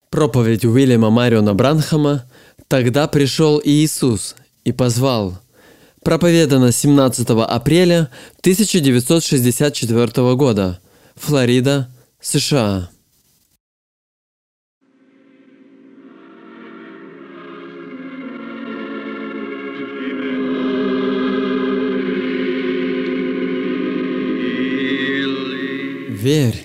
Проповедь Уильяма Мариона Бранхама «Тогда пришел Иисус и позвал». Проповедана 17 апреля 1964 года. Флорида, США. Верь.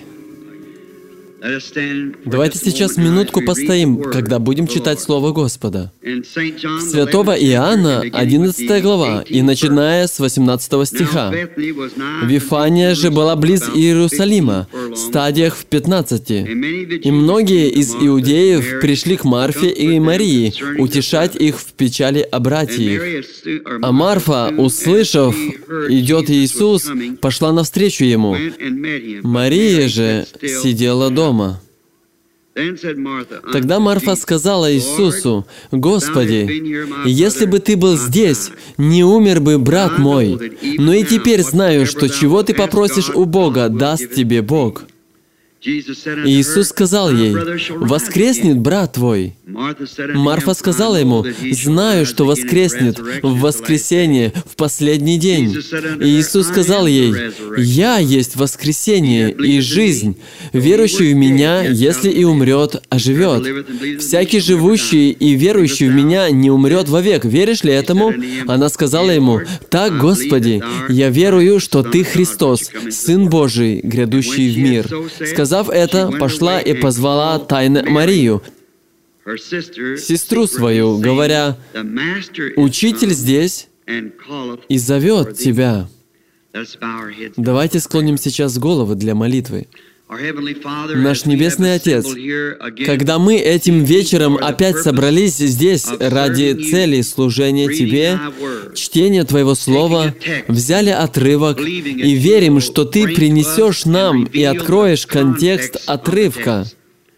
Давайте сейчас минутку постоим, когда будем читать Слово Господа. Святого Иоанна, 11 глава, и начиная с 18 стиха. Вифания же была близ Иерусалима, в стадиях в 15. И многие из иудеев пришли к Марфе и Марии, утешать их в печали о братьях. А Марфа, услышав, идет Иисус, пошла навстречу Ему. Мария же сидела дома. Тогда Марфа сказала Иисусу: «Господи, если бы Ты был здесь, не умер бы брат мой. Но и теперь знаю, что чего Ты попросишь у Бога, даст Тебе Бог». Иисус сказал ей: «Воскреснет брат твой». Марфа сказала Ему: «Знаю, что воскреснет в воскресенье, в последний день». Иисус сказал ей: «Я есть воскресение и жизнь. Верующий в Меня, если и умрет, оживет. Всякий живущий и верующий в Меня не умрет вовек. Веришь ли этому?» Она сказала Ему: «Так, Господи, я верую, что Ты Христос, Сын Божий, грядущий в мир». Сказав это, пошла и позвала тайно Марию, сестру свою, говоря: «Учитель здесь и зовет тебя». Давайте склоним сейчас головы для молитвы. Наш Небесный Отец, когда мы этим вечером опять собрались здесь ради цели служения Тебе, чтения Твоего Слова, взяли отрывок и верим, что Ты принесешь нам и откроешь контекст отрывка.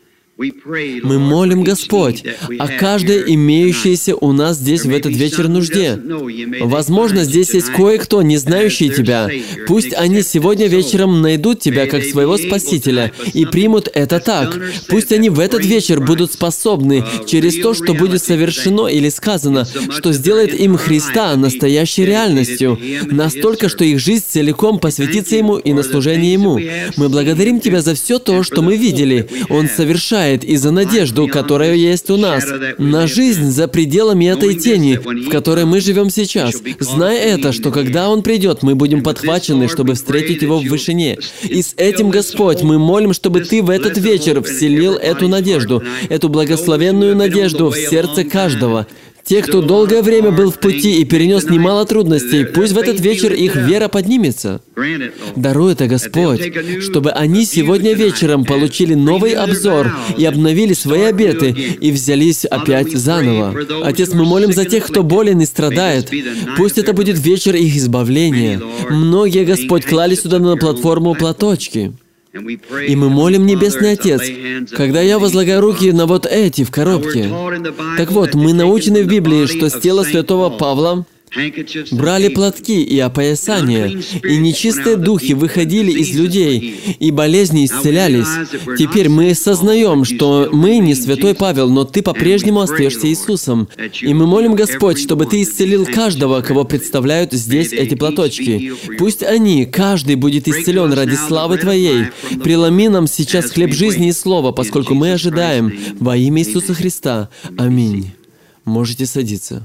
Мы молим, Господь, о каждой имеющейся у нас здесь в этот вечер нужде. Возможно, здесь есть кое-кто, не знающий Тебя. Пусть они сегодня вечером найдут Тебя как своего Спасителя и примут это так. Пусть они в этот вечер будут способны через то, что будет совершено или сказано, что сделает им Христа настоящей реальностью, настолько, что их жизнь целиком посвятится Ему и на служение Ему. Мы благодарим Тебя за все то, что мы видели. Он совершает и за надежду, которая есть у нас, на жизнь за пределами этой тени, в которой мы живем сейчас. Зная это, что когда Он придет, мы будем подхвачены, чтобы встретить Его в вышине. И с этим, Господь, мы молим, чтобы Ты в этот вечер вселил эту надежду, эту благословенную надежду в сердце каждого. Те, кто долгое время был в пути и перенес немало трудностей, пусть в этот вечер их вера поднимется. Даруй это, Господь, чтобы они сегодня вечером получили новый обзор и обновили свои обеты и взялись опять заново. Отец, мы молим за тех, кто болен и страдает. Пусть это будет вечер их избавления. Многие, Господь, клали сюда на платформу платочки. И мы молим, Небесный Отец, когда я возлагаю руки на вот эти в коробке. Так вот, мы научены в Библии, что с тела святого Павла брали платки и опоясания, и нечистые духи выходили из людей, и болезни исцелялись. Теперь мы сознаем, что мы не святой Павел, но Ты по-прежнему остаешься Иисусом. И мы молим, Господь, чтобы Ты исцелил каждого, кого представляют здесь эти платочки. Пусть они, каждый будет исцелен ради славы Твоей. Преломи нам сейчас хлеб жизни и слова, поскольку мы ожидаем во имя Иисуса Христа. Аминь. Можете садиться.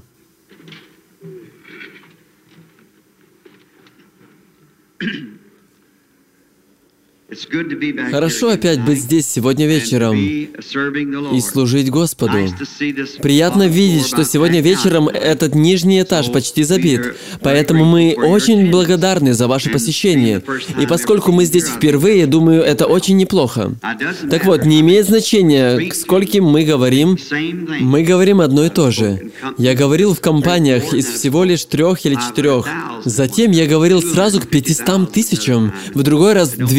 Хорошо опять быть здесь сегодня вечером и служить Господу. Приятно видеть, что сегодня вечером этот нижний этаж почти забит. Поэтому мы очень благодарны за ваше посещение. И поскольку мы здесь впервые, думаю, это очень неплохо. Так вот, не имеет значения, к скольким мы говорим одно и то же. Я говорил в компаниях из всего лишь 3 или 4. Затем я говорил сразу к 500 тысячам, в другой раз 250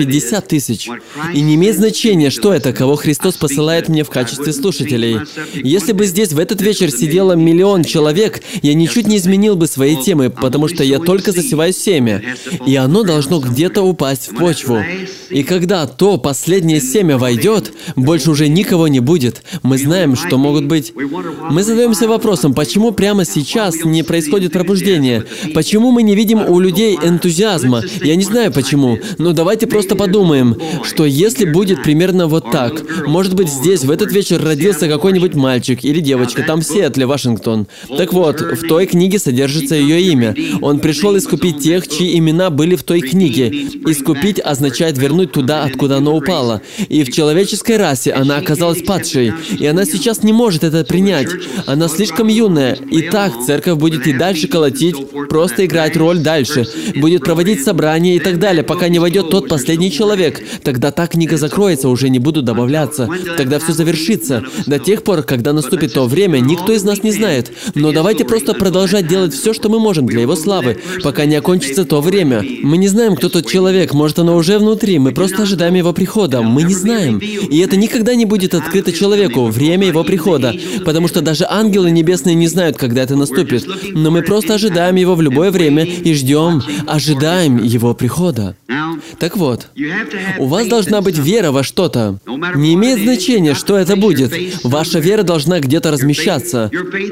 50 тысяч. И не имеет значения, что это, кого Христос посылает мне в качестве слушателей. Если бы здесь в этот вечер сидело 1 миллион человек, я ничуть не изменил бы своей темы, потому что я только засеваю семя, и оно должно где-то упасть в почву. И когда то последнее семя войдет, больше уже никого не будет. Мы знаем, что могут быть... Мы задаемся вопросом, почему прямо сейчас не происходит пробуждение? Почему мы не видим у людей энтузиазма? Я не знаю почему, но давайте просто подумаем, что если будет примерно вот так, может быть, здесь в этот вечер родился какой-нибудь мальчик или девочка, там в Сиэтле, Вашингтон. Так вот, в той книге содержится ее имя. Он пришел искупить тех, чьи имена были в той книге. Искупить означает вернуть туда, откуда оно упало. И в человеческой расе она оказалась падшей, и она сейчас не может это принять. Она слишком юная. И так церковь будет и дальше колотить, просто играть роль дальше. Будет проводить собрания и так далее, пока не войдет тот последний человек. Тогда та книга закроется, уже не будут добавляться. Тогда все завершится. До тех пор, когда наступит то время, никто из нас не знает. Но давайте просто продолжать делать все, что мы можем для Его славы, пока не окончится то время. Мы не знаем, кто тот человек, может, оно уже внутри, мы просто ожидаем Его прихода. Мы не знаем. И это никогда не будет открыто человеку, время Его прихода, потому что даже ангелы небесные не знают, когда это наступит. Но мы просто ожидаем Его в любое время и ждем, ожидаем Его прихода. Так вот, у вас должна быть вера во что-то. Не имеет значения, что это будет. Ваша вера должна где-то размещаться.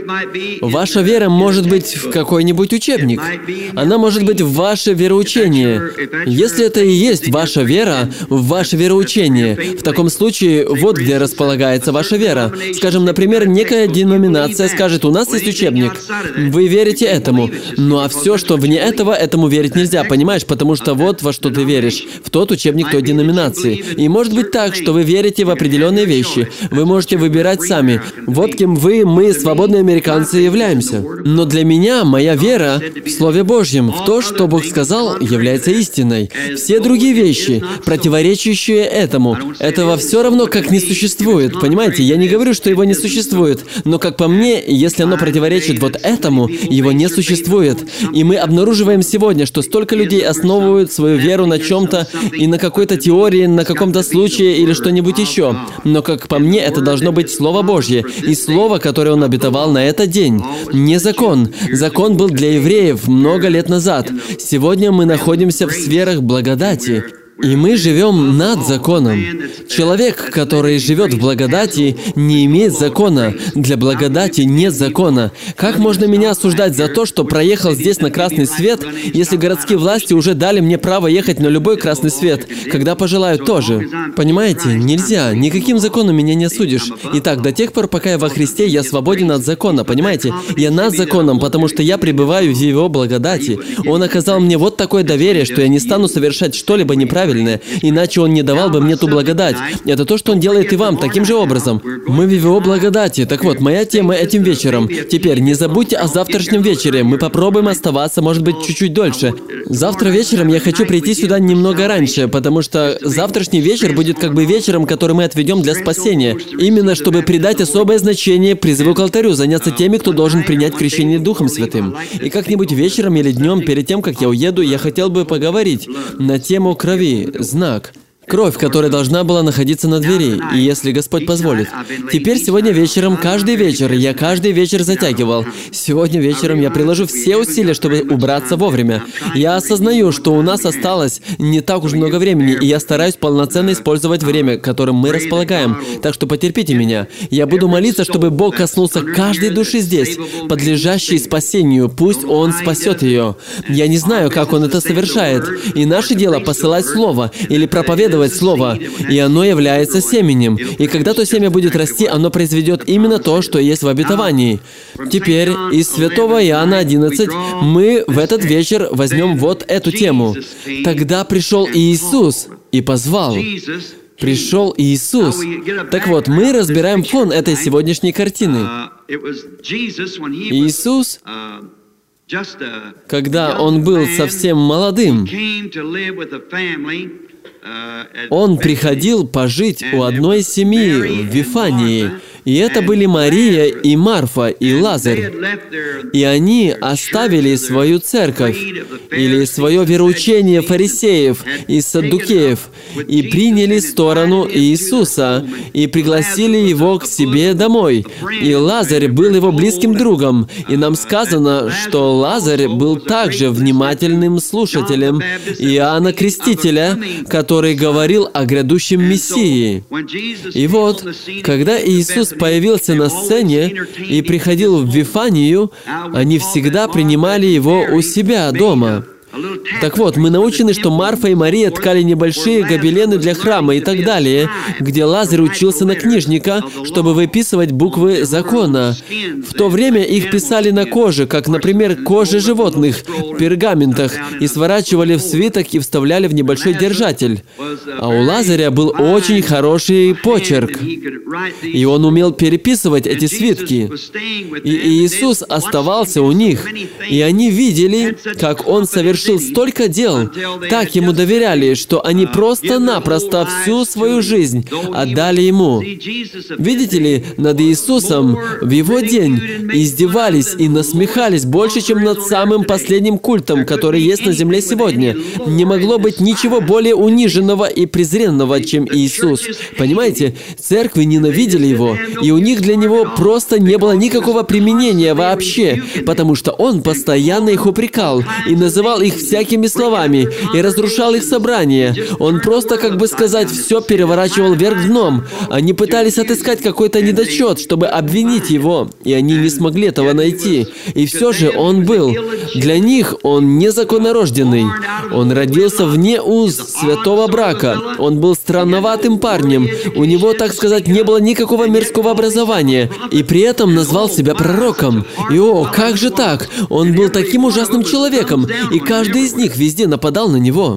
Ваша вера может быть в какой-нибудь учебник. Она может быть в ваше вероучение. Если это и есть ваша вера, в ваше вероучение, в таком случае вот где располагается ваша вера. Скажем, например, некая деноминация скажет, у нас есть учебник. Вы верите этому. Ну а все, что вне этого, этому верить нельзя, понимаешь? Потому что вот во что ты веришь. В тот учебник той деноминации. И может быть так, что вы верите в определенные вещи. Вы можете выбирать сами. Вот кем вы, мы, свободные американцы, являемся. Но для меня моя вера в Слове Божьем, в то, что Бог сказал, является истиной. Все другие вещи, противоречащие этому, этого все равно как не существует. Понимаете, я не говорю, что его не существует, но как по мне, если оно противоречит вот этому, его не существует. И мы обнаруживаем сегодня, что столько людей основывают свою веру на чем-то и на какой-то теории, на каком-то случае или что-нибудь еще. Но как по мне, это должно быть Слово Божье, и Слово, которое Он обетовал на этот день. Не закон. Закон был для евреев много лет назад. Сегодня мы находимся в сферах благодати. И мы живем над законом. Человек, который живет в благодати, не имеет закона. Для благодати нет закона. Как можно меня осуждать за то, что проехал здесь на красный свет, если городские власти уже дали мне право ехать на любой красный свет, когда пожелают тоже? Понимаете, нельзя. Никаким законом меня не осудишь. Итак, до тех пор, пока я во Христе, я свободен от закона. Понимаете? Я над законом, потому что я пребываю в Его благодати. Он оказал мне вот такое доверие, что я не стану совершать что-либо неправильное, иначе Он не давал бы мне ту благодать. Это то, что Он делает и вам, таким же образом. Мы в Его благодати. Так вот, моя тема этим вечером. Теперь, не забудьте о завтрашнем вечере. Мы попробуем оставаться, может быть, чуть-чуть дольше. Завтра вечером я хочу прийти сюда немного раньше, потому что завтрашний вечер будет как бы вечером, который мы отведем для спасения. Именно, чтобы придать особое значение призыву к алтарю, заняться теми, кто должен принять крещение Духом Святым. И как-нибудь вечером или днем, перед тем, как я уеду, я хотел бы поговорить на тему крови. Знак. Кровь, которая должна была находиться на двери, и если Господь позволит. Теперь сегодня вечером, каждый вечер, я каждый вечер затягивал. Сегодня вечером я приложу все усилия, чтобы убраться вовремя. Я осознаю, что у нас осталось не так уж много времени, и я стараюсь полноценно использовать время, которым мы располагаем. Так что потерпите меня. Я буду молиться, чтобы Бог коснулся каждой души здесь, подлежащей спасению. Пусть Он спасет ее. Я не знаю, как Он это совершает. И наше дело посылать Слово или проповедовать Слово, и оно является семенем. И когда то семя будет расти, оно произведет именно то, что есть в обетовании. Теперь из Святого Иоанна 11 мы в этот вечер возьмем вот эту тему. «Тогда пришел Иисус и позвал». Пришел Иисус. Так вот, мы разбираем фон этой сегодняшней картины. Иисус, когда Он был совсем молодым, Он приходил пожить у одной семьи в Вифании, И это были Мария и Марфа и Лазарь. И они оставили свою церковь, или свое вероучение фарисеев и саддукеев, и приняли сторону Иисуса, и пригласили Его к себе домой. И Лазарь был его близким другом. И нам сказано, что Лазарь был также внимательным слушателем Иоанна Крестителя, который говорил о грядущем Мессии. И вот, когда Иисус появился на сцене и приходил в Вифанию, они всегда принимали Его у себя дома. Так вот, мы научены, что Марфа и Мария ткали небольшие гобелены для храма и так далее, где Лазарь учился на книжника, чтобы выписывать буквы закона. В то время их писали на коже, как, например, коже животных, в пергаментах, и сворачивали в свиток и вставляли в небольшой держатель. А у Лазаря был очень хороший почерк, и он умел переписывать эти свитки. И Иисус оставался у них, и они видели, как Он совершил столько дел, так Ему доверяли, что они просто-напросто всю свою жизнь отдали Ему. Видите ли, над Иисусом в Его день издевались и насмехались больше, чем над самым последним культом, который есть на земле сегодня. Не могло быть ничего более униженного и презренного, чем Иисус. Понимаете, церкви ненавидели Его, и у них для Него просто не было никакого применения вообще, потому что Он постоянно их упрекал и называл их всякими словами и разрушал их собрания. Он просто, как бы сказать, все переворачивал вверх дном. Они пытались отыскать какой-то недочет, чтобы обвинить Его, и они не смогли этого найти. И все же Он был. Для них Он незаконнорожденный. Он родился вне уз святого брака. Он был странноватым парнем. У него, так сказать, не было никакого мирского образования. И при этом назвал себя пророком. И о, как же так? Он был таким ужасным человеком. И каждый из них везде нападал на него.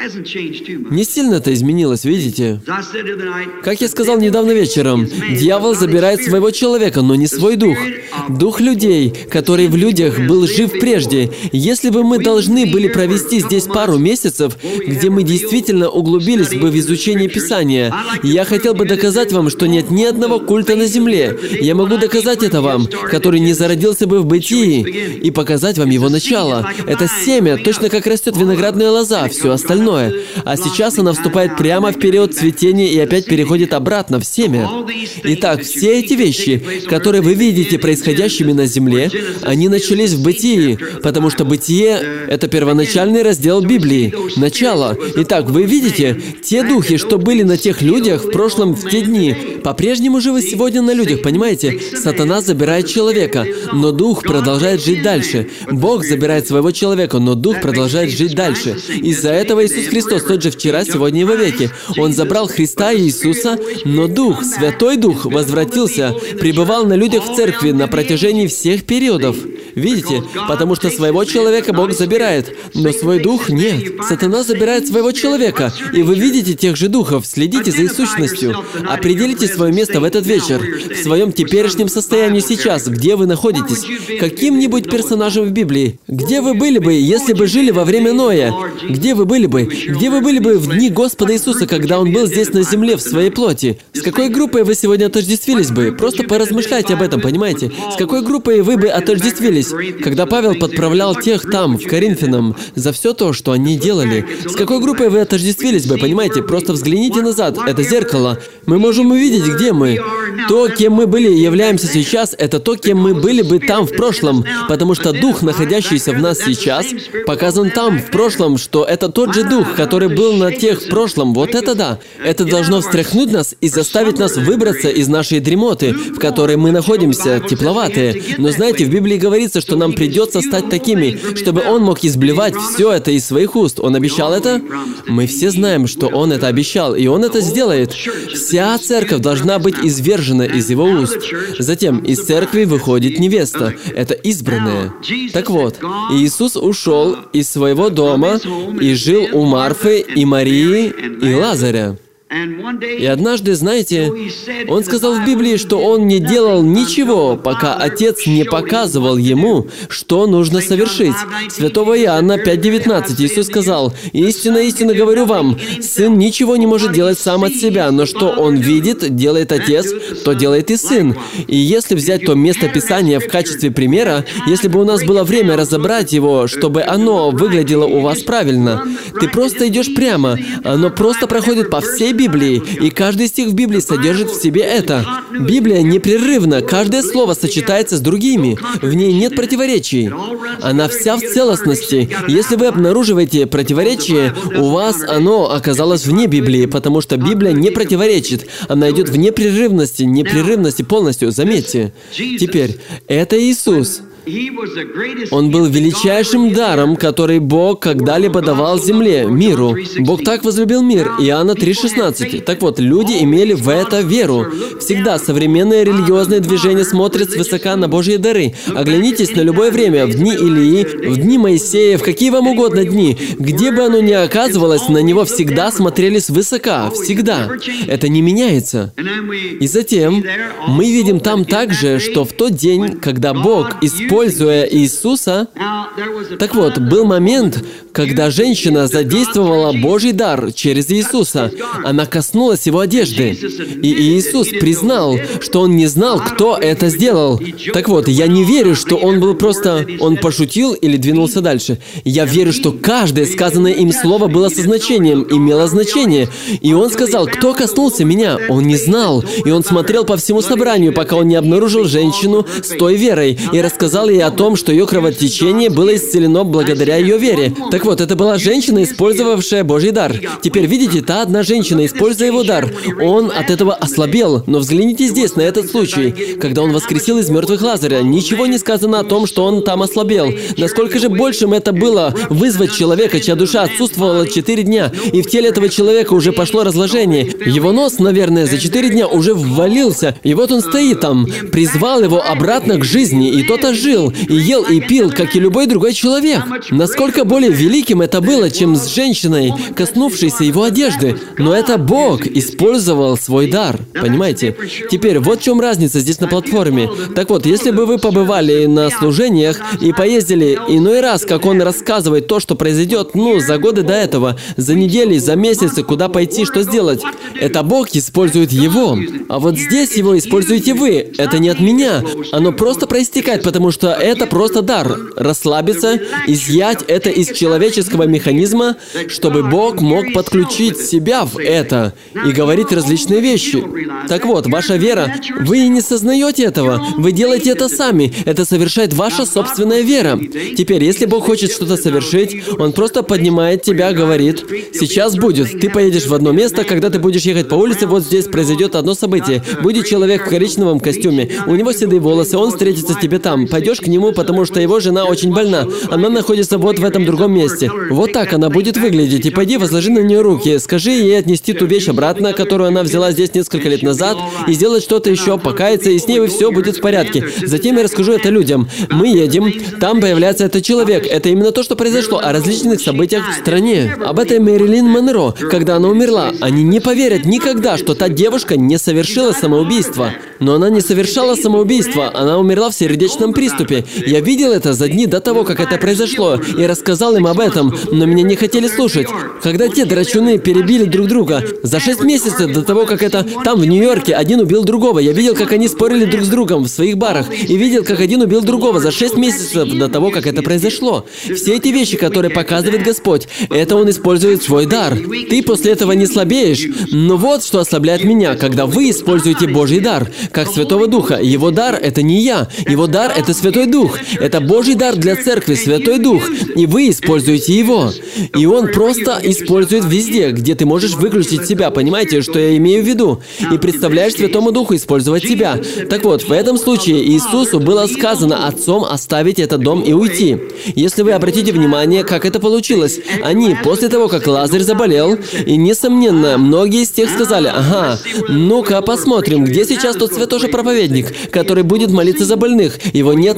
Не сильно это изменилось, видите? Как я сказал недавно вечером, дьявол забирает своего человека, но не свой дух. Дух людей, который в людях был жив прежде. Если бы мы должны были провести здесь пару месяцев, где мы действительно углубились бы в изучение Писания, я хотел бы доказать вам, что нет ни одного культа на земле. Я могу доказать это вам, который не зародился бы в бытии, и показать вам его начало. Это семя, точно как растет виноградная лоза, все остальное. А сейчас она вступает прямо в период цветения и опять переходит обратно в семя. Итак, все эти вещи, которые вы видите происходящими на земле, они начались в Бытии, потому что Бытие — это первоначальный раздел Библии, начало. Итак, вы видите, те духи, что были на тех людях в прошлом, в те дни, по-прежнему живы сегодня на людях, понимаете? Сатана забирает человека, но дух продолжает жить дальше. Бог забирает своего человека, но дух продолжает жить дальше. Из-за этого Иисус Христос тот же вчера, сегодня и вовеки. Он забрал Христа и Иисуса, но Дух, Святой Дух, возвратился, пребывал на людях в церкви на протяжении всех периодов. Видите? Потому что своего человека Бог забирает, но свой дух нет. Сатана забирает своего человека, и вы видите тех же духов, следите за их сущностью. Определите свое место в этот вечер, в своем теперешнем состоянии сейчас, где вы находитесь, каким-нибудь персонажем в Библии. Где вы были бы, если бы жили во время Ноя? Где вы были бы? Где вы были бы в дни Господа Иисуса, когда Он был здесь на земле в своей плоти? С какой группой вы сегодня отождествились бы? Просто поразмышляйте об этом, понимаете? С какой группой вы бы отождествились, когда Павел подправлял тех там, в Коринфянам, за все то, что они делали? С какой группой вы отождествились бы, понимаете? Просто взгляните назад, это зеркало. Мы можем увидеть, где мы. То, кем мы были и являемся сейчас, это то, кем мы были бы там в прошлом, потому что Дух, находящийся в нас сейчас, показан там, в прошлом, что это тот же Дух, который был на тех в прошлом. Вот это да. Это должно встряхнуть нас и заставить нас выбраться из нашей дремоты, в которой мы находимся, тепловатые. Но знаете, в Библии говорится, что нам придется стать такими, чтобы Он мог изблевать все это из своих уст. Он обещал это? Мы все знаем, что Он это обещал, и Он это сделает. Вся церковь должна быть извержена из Его уст. Затем из церкви выходит невеста. Это избранная. Так вот, Иисус ушел из своего дома и жил у Марфы и Марии и Лазаря. И однажды, знаете, он сказал в Библии, что он не делал ничего, пока Отец не показывал ему, что нужно совершить. Святого Иоанна 5:19 Иисус сказал: «Истинно, истинно говорю вам, Сын ничего не может делать сам от себя, но что Он видит, делает Отец, то делает и Сын». И если взять то место Писания в качестве примера, если бы у нас было время разобрать его, чтобы оно выглядело у вас правильно, ты просто идешь прямо, оно просто проходит по всей Библии, и каждый стих в Библии содержит в себе это. Библия непрерывна, каждое слово сочетается с другими, в ней нет противоречий. Она вся в целостности. Если вы обнаруживаете противоречие, у вас оно оказалось вне Библии, потому что Библия не противоречит. Она идет в непрерывности полностью, заметьте. Теперь, это Иисус. Он был величайшим даром, который Бог когда-либо давал земле, миру. Бог так возлюбил мир. Иоанна 3:16. Так вот, люди имели в это веру. Всегда современное религиозное движение смотрит свысока на Божьи дары. Оглянитесь на любое время, в дни Илии, в дни Моисея, в какие вам угодно дни. Где бы оно ни оказывалось, на него всегда смотрели свысока. Всегда. Это не меняется. И затем мы видим там также, что в тот день, когда Бог используя Иисуса, так вот, был момент, когда женщина задействовала Божий дар через Иисуса. Она коснулась Его одежды. И Иисус признал, что Он не знал, кто это сделал. Так вот, я не верю, что Он пошутил или двинулся дальше. Я верю, что каждое сказанное им слово было со значением, имело значение. И Он сказал: «Кто коснулся меня?» Он не знал. И Он смотрел по всему собранию, пока Он не обнаружил женщину с той верой и рассказал ей о том, что ее кровотечение было исцелено благодаря ее вере. Так вот, это была женщина, использовавшая Божий дар. Теперь, видите, та одна женщина, используя его дар, он от этого ослабел. Но взгляните здесь, на этот случай. Когда он воскресил из мертвых Лазаря, ничего не сказано о том, что он там ослабел. Насколько же большим это было вызвать человека, чья душа отсутствовала 4 дня, и в теле этого человека уже пошло разложение. Его нос, наверное, за 4 дня уже ввалился, и вот он стоит там, призвал его обратно к жизни, и тот ожил, и ел, и пил, как и любой другой человек. Насколько более великим это было, чем с женщиной, коснувшейся его одежды. Но это Бог использовал свой дар. Понимаете? Теперь, вот в чем разница здесь на платформе. Так вот, если бы вы побывали на служениях и поездили иной раз, как он рассказывает то, что произойдет, за годы до этого, за недели, за месяцы, куда пойти, что сделать, это Бог использует его. А вот здесь его используете вы. Это не от меня. Оно просто проистекает, потому что это просто дар. Расслабиться, изъять это из человеческого механизма, чтобы Бог мог подключить себя в это и говорить различные вещи. Так вот, ваша вера, вы не сознаете этого, вы делаете это сами, это совершает ваша собственная вера. Теперь, если Бог хочет что-то совершить, Он просто поднимает тебя, говорит: «Сейчас будет, ты поедешь в одно место, когда ты будешь ехать по улице, вот здесь произойдет одно событие. Будет человек в коричневом костюме, у него седые волосы, он встретится с тебе там, пойдешь к нему, потому что его жена очень больна, она находится вот в этом другом месте. Вот так она будет выглядеть, и пойди, возложи на нее руки, скажи ей отнести ту вещь обратно, которую она взяла здесь несколько лет назад, и сделать что-то еще, покаяться, и с ней все будет в порядке. Затем я расскажу это людям. Мы едем, там появляется этот человек. Это именно то, что произошло, о различных событиях в стране. Об этой Мэрилин Монро, когда она умерла. Они не поверят никогда, что та девушка не совершила самоубийство. Но она не совершала самоубийство, она умерла в сердечном приступе. Я видел это за дни до того, как это произошло, и рассказал им об этом, но меня не хотели слушать. Когда те драчуны перебили друг друга, за 6 месяцев до того, как это там в Нью-Йорке, один убил другого. Я видел, как они спорили друг с другом в своих барах, и видел, как один убил другого за 6 месяцев до того, как это произошло. Все эти вещи, которые показывает Господь, это Он использует свой дар. Ты после этого не слабеешь. Но вот что ослабляет меня, когда вы используете Божий дар, как Святого Духа. Его дар — это не я. Его дар — это Святой Дух. Это Божий дар для церкви, Святой Дух. И вы используете его. И Он просто использует везде, где ты можешь выключить себя. Понимаете, что я имею в виду? И представляешь Святому Духу использовать тебя. Так вот, в этом случае Иисусу было сказано Отцом оставить этот дом и уйти. Если вы обратите внимание, как это получилось. Они, после того, как Лазарь заболел, и, несомненно, многие из тех сказали: «Ага, ну-ка посмотрим, где сейчас тот святоший проповедник, который будет молиться за больных. Его нет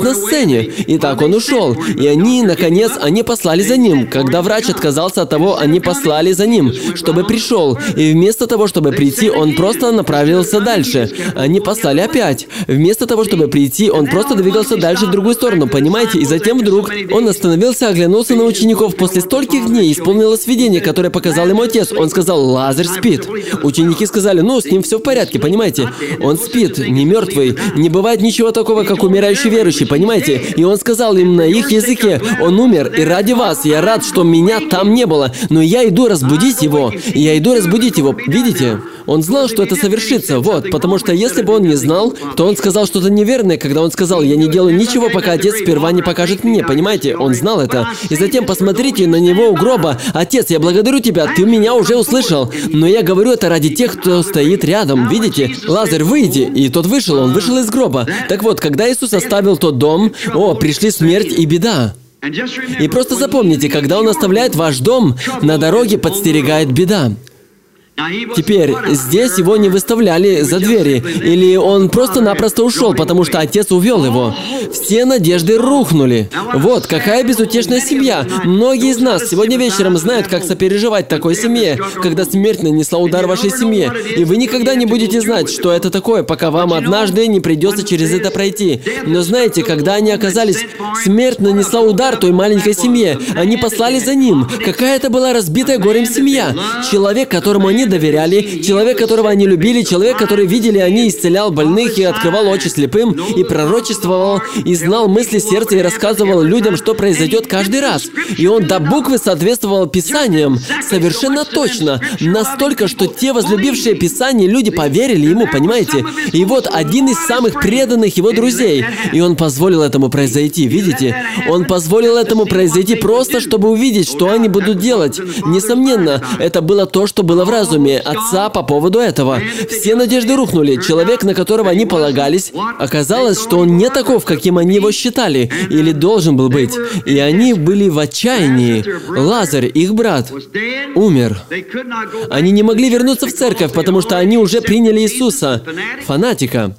на сцене. И так он ушел. И они, наконец, они послали за ним. Когда врач отказался от того, они послали за ним, чтобы пришел. И вместо того, чтобы прийти, он просто направился дальше. Они послали опять. Вместо того, чтобы прийти, он просто двигался дальше в другую сторону, понимаете? И затем вдруг он остановился, оглянулся на учеников. После стольких дней исполнилось видение, которое показал ему отец. Он сказал: «Лазарь спит». Ученики сказали: «Ну, с ним все в порядке, понимаете? Он спит, не мертвый. Не бывает ничего такого, как умирающий верующий, понимаете?» И он сказал им на их языке: «Он умер, и ради вас я рад, что меня там не было, но я иду разбудить его. Я иду разбудить его». Видите? Он знал, что это совершится, вот, потому что если бы он не знал, то он сказал что-то неверное, когда он сказал: «Я не делаю ничего, пока отец сперва не покажет мне», понимаете? Он знал это. И затем посмотрите на него у гроба: «Отец, я благодарю тебя, ты меня уже услышал, но я говорю это ради тех, кто стоит рядом». Видите? «Лазарь, выйди!» И тот вышел, он вышел из гроба. Так вот, когда Иисус оставил тот дом, пришли смерть и беда. И просто запомните, когда Он оставляет ваш дом, на дороге подстерегает беда. Теперь, здесь его не выставляли за двери, или он просто-напросто ушел, потому что отец увел его. Все надежды рухнули. Вот, какая безутешная семья. Многие из нас сегодня вечером знают, как сопереживать такой семье, когда смерть нанесла удар вашей семье. И вы никогда не будете знать, что это такое, пока вам однажды не придется через это пройти. Но знаете, когда они оказались, смерть нанесла удар той маленькой семье, они послали за ним. Какая это была разбитая горем семья. Человек, которому они доверяли, человек, которого они любили, человек, который видели, они исцелял больных и открывал очи слепым, и пророчествовал, и знал мысли сердца, и рассказывал людям, что произойдет каждый раз. И он до буквы соответствовал Писаниям, совершенно точно, настолько, что те возлюбившие Писание люди поверили ему, понимаете? И вот один из самых преданных его друзей, и он позволил этому произойти, видите? Он позволил этому произойти просто, чтобы увидеть, что они будут делать. Несомненно, это было то, что было в разуме отца по поводу этого. Все надежды рухнули. Человек, на которого они полагались, оказалось, что он не таков, каким они его считали, или должен был быть. И они были в отчаянии. Лазарь, их брат, умер. Они не могли вернуться в церковь, потому что они уже приняли Иисуса, фанатика.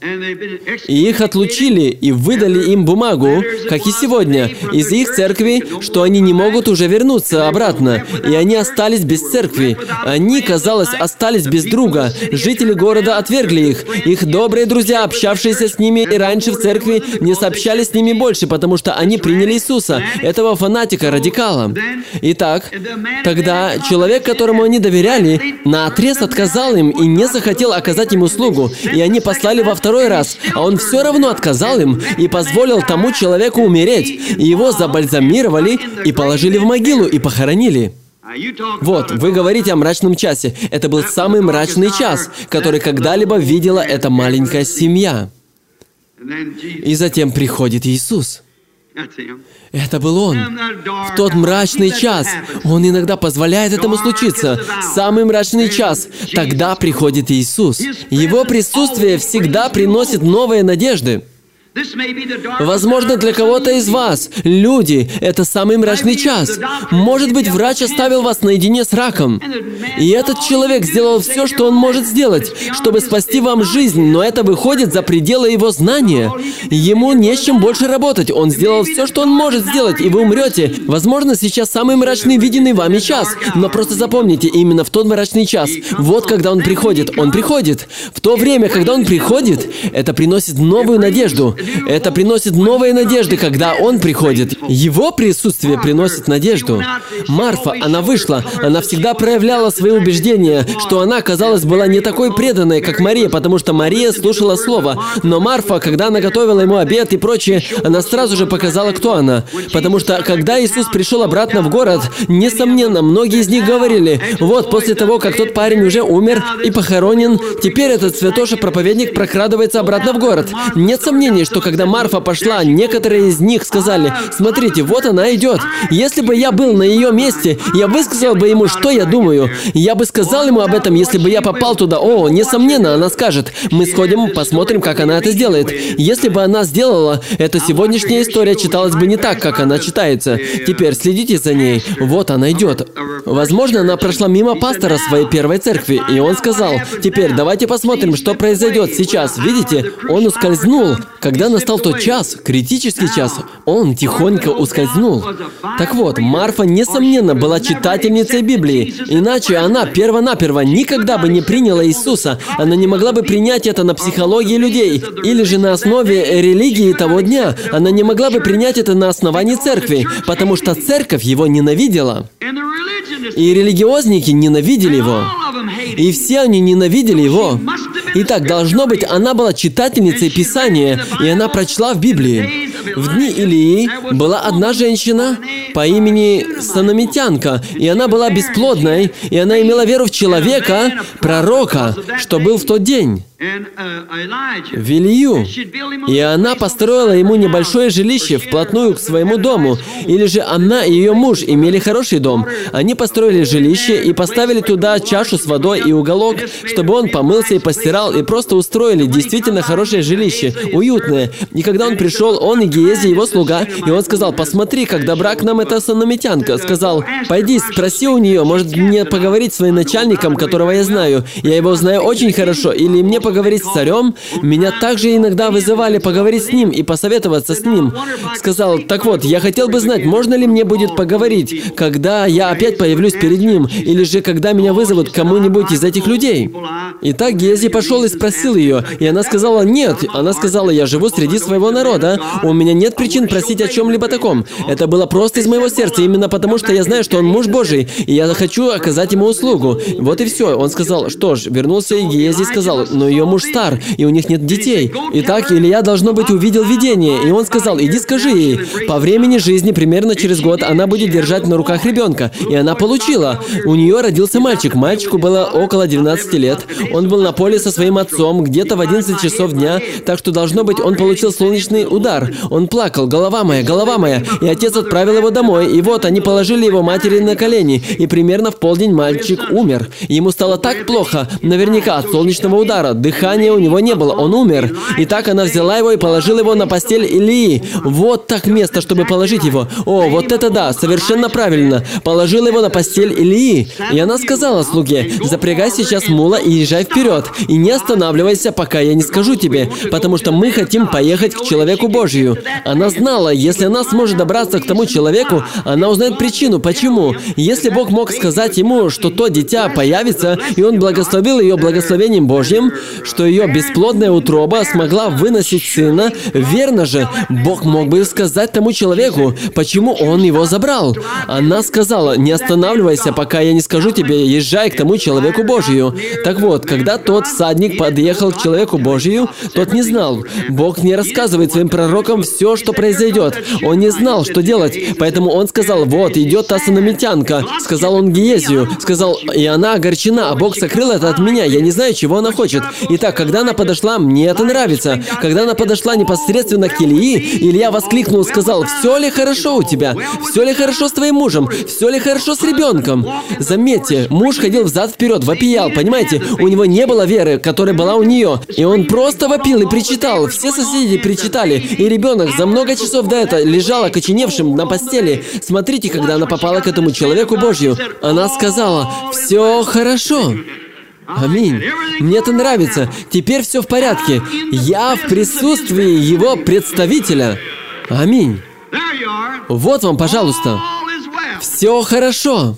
И их отлучили и выдали им бумагу, как и сегодня, из их церкви, что они не могут уже вернуться обратно. И они остались без церкви. Они, казалось, остались без друга. Жители города отвергли их. Их добрые друзья, общавшиеся с ними и раньше в церкви, не сообщали с ними больше, потому что они приняли Иисуса, этого фанатика, радикала. Итак, тогда человек, которому они доверяли, наотрез отказал им и не захотел оказать им услугу. И они послали во второй раз, а он все равно отказал им и позволил тому человеку умереть. И его забальзамировали и положили в могилу и похоронили. Вот, вы говорите о мрачном часе. Это был самый мрачный час, который когда-либо видела эта маленькая семья. И затем приходит Иисус. Это был Он. В тот мрачный час. Он иногда позволяет этому случиться. Самый мрачный час. Тогда приходит Иисус. Его присутствие всегда приносит новые надежды. Возможно, для кого-то из вас, люди, это самый мрачный час. Может быть, врач оставил вас наедине с раком. И этот человек сделал все, что он может сделать, чтобы спасти вам жизнь, но это выходит за пределы его знания. Ему не с чем больше работать. Он сделал все, что он может сделать, и вы умрете. Возможно, сейчас самый мрачный виденный вами час. Но просто запомните, именно в тот мрачный час, вот когда он приходит. Он приходит. В то время, когда он приходит, это приносит новую надежду. Это приносит новые надежды, когда Он приходит. Его присутствие приносит надежду. Марфа, она вышла. Она всегда проявляла свои убеждения, что она, казалось, была не такой преданной, как Мария, потому что Мария слушала Слово. Но Марфа, когда она готовила ему обед и прочее, она сразу же показала, кто она. Потому что, когда Иисус пришел обратно в город, несомненно, многие из них говорили: вот, после того, как тот парень уже умер и похоронен, теперь этот святоша-проповедник прокрадывается обратно в город. Нет сомнений, что когда Марфа пошла, некоторые из них сказали: смотрите, вот она идет. Если бы я был на ее месте, я высказал бы ему, что я думаю. Я бы сказал ему об этом, если бы я попал туда. О, несомненно, она скажет: мы сходим, посмотрим, как она это сделает. Если бы она сделала, эта сегодняшняя история читалась бы не так, как она читается. Теперь следите за ней. Вот она идет. Возможно, она прошла мимо пастора своей первой церкви, и он сказал: теперь давайте посмотрим, что произойдет сейчас. Видите, он ускользнул. Когда настал тот час, критический час, он тихонько ускользнул. Так вот, Марфа, несомненно, была читательницей Библии. Иначе она перво-наперво никогда бы не приняла Иисуса. Она не могла бы принять это на психологии людей. Или же на основе религии того дня. Она не могла бы принять это на основании церкви, потому что церковь его ненавидела. И религиозники ненавидели его. И все они ненавидели его. Итак, должно быть, она была читательницей Писания, и она прочла в Библии. В дни Илии была одна женщина по имени Санамитянка, и она была бесплодной, и она имела веру в человека, пророка, что был в тот день, в Илию. И она построила ему небольшое жилище вплотную к своему дому. Или же она и ее муж имели хороший дом. Они построили жилище и поставили туда чашу с водой и уголок, чтобы он помылся и постирал, и просто устроили действительно хорошее жилище, уютное. И когда он пришел, он и Геези, его слуга, и он сказал: «Посмотри, как добра к нам эта Санамитянка». Сказал: «Пойди, спроси у нее, может мне поговорить с своим начальником, которого я знаю. Я его знаю очень хорошо. Или мне поговорить с царем. Меня также иногда вызывали поговорить с ним и посоветоваться с ним». Сказал: «Так вот, я хотел бы знать, можно ли мне будет поговорить, когда я опять появлюсь перед ним, или же когда меня вызовут кому-нибудь из этих людей». Итак, Геези пошел и спросил ее, и она сказала: «Нет». Она сказала: «Я живу среди своего народа. У меня нет причин просить о чем-либо таком. Это было просто из моего сердца, именно потому что я знаю, что он муж Божий, и я хочу оказать ему услугу». Вот и все. Он сказал: «Что ж», вернулся и Геези и сказал: «Но ее муж стар, и у них нет детей». Итак, Илья, должно быть, увидел видение, и он сказал: «Иди скажи ей, по времени жизни, примерно через год, она будет держать на руках ребенка». И она получила. У нее родился мальчик. Мальчику было около 12 лет. Он был на поле со своим отцом, где-то в 11 часов дня, так что, должно быть, он получил солнечный удар. Он плакал: голова моя, и отец отправил его домой, и вот они положили его матери на колени, и примерно в полдень мальчик умер. Ему стало так плохо, наверняка от солнечного удара, дыхания у него не было, он умер. И так она взяла его и положила его на постель Илии. Вот так место, чтобы положить его. О, вот это да, совершенно правильно. Положила его на постель Илии. И она сказала слуге: «Запрягай сейчас мула и езжай вперед, и не останавливайся, пока я не скажу тебе, потому что мы хотим поехать к человеку Божию». Она знала, если она сможет добраться к тому человеку, она узнает причину, почему. Если Бог мог сказать ему, что то дитя появится, и он благословил ее благословением Божьим, что ее бесплодная утроба смогла выносить сына, верно же, Бог мог бы сказать тому человеку, почему он его забрал. Она сказала: «Не останавливайся, пока я не скажу тебе, езжай к тому человеку Божию». Так вот, когда тот всадник подъехал к человеку Божию, тот не знал. Бог не рассказывает своим пророкам все, что произойдет. Он не знал, что делать, поэтому он сказал: «Вот, идет та Санамитянка». Сказал он Геезию, сказал: «И она огорчена, а Бог сокрыл это от меня, я не знаю, чего она хочет». Итак, когда она подошла, мне это нравится. Когда она подошла непосредственно к Илии, Илья воскликнул, сказал: «Все ли хорошо у тебя? Все ли хорошо с твоим мужем? Все ли хорошо с ребенком?» Заметьте, муж ходил взад-вперед, вопиял, понимаете? У него не было веры, которая была у нее. И он просто вопил и причитал. Все соседи причитали. И ребенок за много часов до этого лежал окоченевшим на постели. Смотрите, когда она попала к этому человеку Божью. Она сказала: «Все хорошо». Аминь. Мне это нравится. Теперь все в порядке. Я в присутствии его представителя. Аминь. Вот вам, пожалуйста. Все хорошо.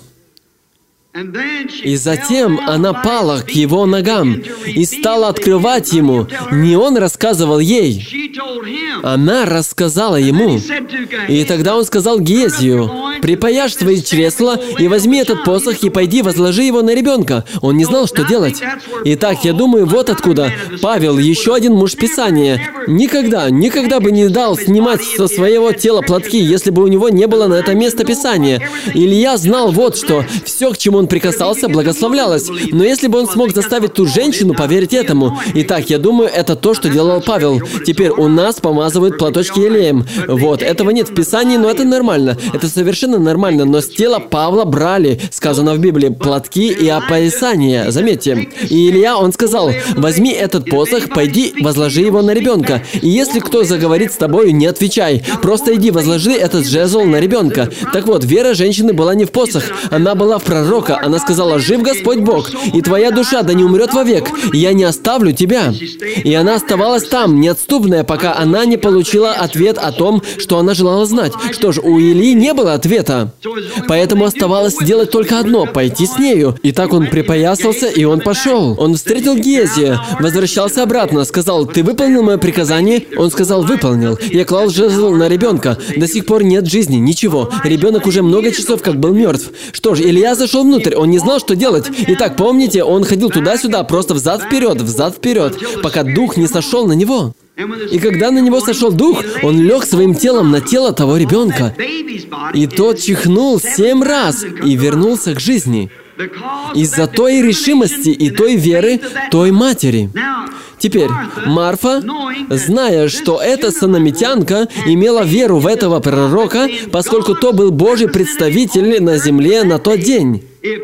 И затем она пала к его ногам и стала открывать ему. Не он рассказывал ей. Она рассказала ему. И тогда он сказал Геезию: «Припаяшь свои чресла и возьми этот посох и пойди возложи его на ребенка». Он не знал, что делать. Итак, я думаю, вот откуда Павел, еще один муж Писания, никогда бы не дал снимать со своего тела платки, если бы у него не было на это место Писания. Илья знал вот что: все, к чему он прикасался, благословлялось. Но если бы он смог заставить ту женщину поверить этому. Итак, я думаю, это то, что делал Павел. Теперь у нас помазывают платочки елеем. Вот, этого нет в Писании, но это нормально. Это совершенно нормально. Но с тела Павла брали, сказано в Библии, платки и опоясания. Заметьте. И Илья, он сказал: «Возьми этот посох, пойди, возложи его на ребенка. И если кто заговорит с тобою, не отвечай. Просто иди, возложи этот жезл на ребенка». Так вот, вера женщины была не в посох, она была в пророка. Она сказала: «Жив Господь Бог, и твоя душа да не умрет вовек. Я не оставлю тебя». И она оставалась там, неотступная, пока пока она не получила ответ о том, что она желала знать. Что ж, у Илии не было ответа. Поэтому оставалось делать только одно – пойти с нею. И так он припоясался, и он пошел. Он встретил Гиезия, возвращался обратно, сказал: «Ты выполнил мое приказание?» Он сказал: «Выполнил». Я клал жезл на ребенка. До сих пор нет жизни, ничего. Ребенок уже много часов как был мертв. Что ж, Илья зашел внутрь, он не знал, что делать. Итак, помните, он ходил туда-сюда, просто взад-вперед, пока дух не сошел на него. И когда на него сошел дух, он лег своим телом на тело того ребенка. И тот чихнул 7 раз и вернулся к жизни. Из-за той решимости и той веры той матери. Теперь, Марфа, зная, что эта сунамитянка имела веру в этого пророка, поскольку то был Божий представитель на земле на тот день.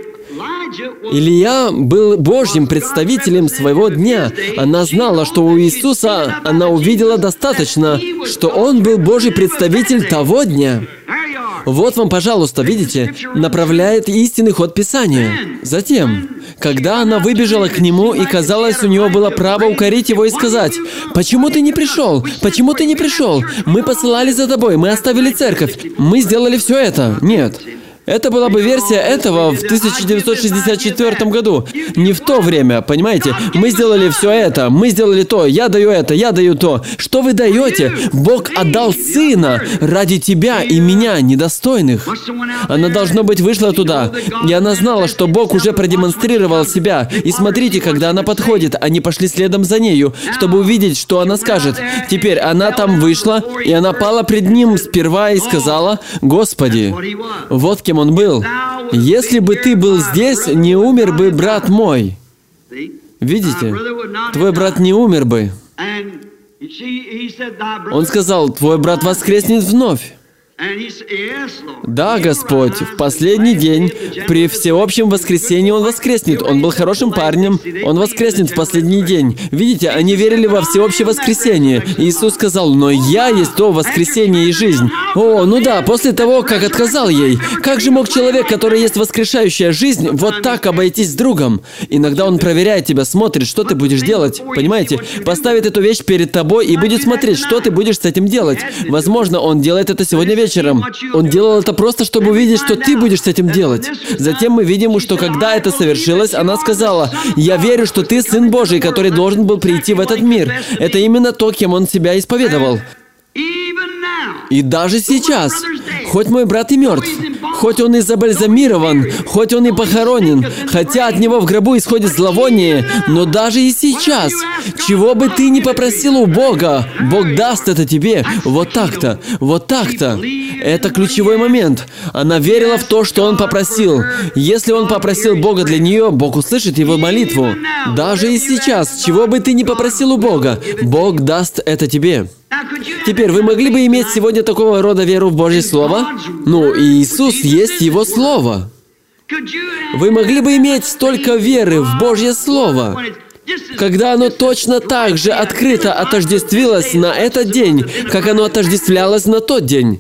Илия был Божьим представителем своего дня. Она знала, что у Иисуса она увидела достаточно, что Он был Божий представитель того дня. Вот вам, пожалуйста, видите, направляет истинный ход Писания. Затем, когда она выбежала к нему, и, казалось, у нее было право укорить его и сказать: «Почему ты не пришел? Почему ты не пришел? Мы посылали за тобой, мы оставили церковь, мы сделали все это». Нет. Это была бы версия этого в 1964 году. Не в то время, понимаете? Мы сделали все это, мы сделали то, я даю это, я даю то. Что вы даете? Бог отдал Сына ради тебя и меня, недостойных. Она, должно быть, вышла туда, и она знала, что Бог уже продемонстрировал себя. И смотрите, когда она подходит, они пошли следом за нею, чтобы увидеть, что она скажет. Теперь она там вышла, и она пала пред ним сперва и сказала: «Господи, вот кем он был. Если бы ты был здесь, не умер бы брат мой». Видите? Твой брат не умер бы. Он сказал: «Твой брат воскреснет вновь». Да, Господь, в последний день, при всеобщем воскресении Он воскреснет. Он был хорошим парнем, Он воскреснет в последний день. Видите, они верили во всеобщее воскресение. Иисус сказал: «Но Я есть то воскресение и жизнь». О, ну да, после того, как отказал ей. Как же мог человек, который есть воскрешающая жизнь, вот так обойтись с другом? Иногда он проверяет тебя, смотрит, что ты будешь делать. Понимаете? Поставит эту вещь перед тобой и будет смотреть, что ты будешь с этим делать. Возможно, он делает это сегодня вечером. Он делал это просто, чтобы увидеть, что ты будешь с этим делать. Затем мы видим, что когда это совершилось, она сказала: «Я верю, что ты Сын Божий, который должен был прийти в этот мир». Это именно то, кем он себя исповедовал. И даже сейчас, хоть мой брат и мертв, хоть он и забальзамирован, хоть он и похоронен, хотя от него в гробу исходит зловоние, но даже и сейчас, чего бы ты ни попросил у Бога, Бог даст это тебе. Вот так-то, вот так-то. Это ключевой момент. Она верила в то, что он попросил. Если он попросил Бога для нее, Бог услышит его молитву. Даже и сейчас, чего бы ты ни попросил у Бога, Бог даст это тебе. Теперь, вы могли бы иметь сегодня такого рода веру в Божье Слово? Ну, Иисус есть Его Слово. Вы могли бы иметь столько веры в Божье Слово, когда оно точно так же открыто отождествилось на этот день, как оно отождествлялось на тот день?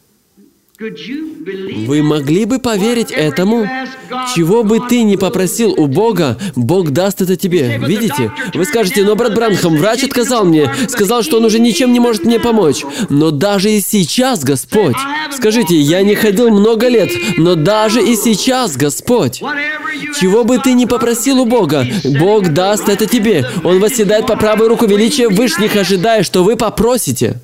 Вы могли бы поверить этому? Чего бы ты ни попросил у Бога, Бог даст это тебе. Видите? Вы скажете: «Но, брат Бранхам, врач отказал мне, сказал, что он уже ничем не может мне помочь». Но даже и сейчас, Господь. Скажите: «Я не ходил много лет, но даже и сейчас, Господь». Чего бы ты ни попросил у Бога, Бог даст это тебе. Он восседает по правой руку величия Вышних, ожидая, что вы попросите.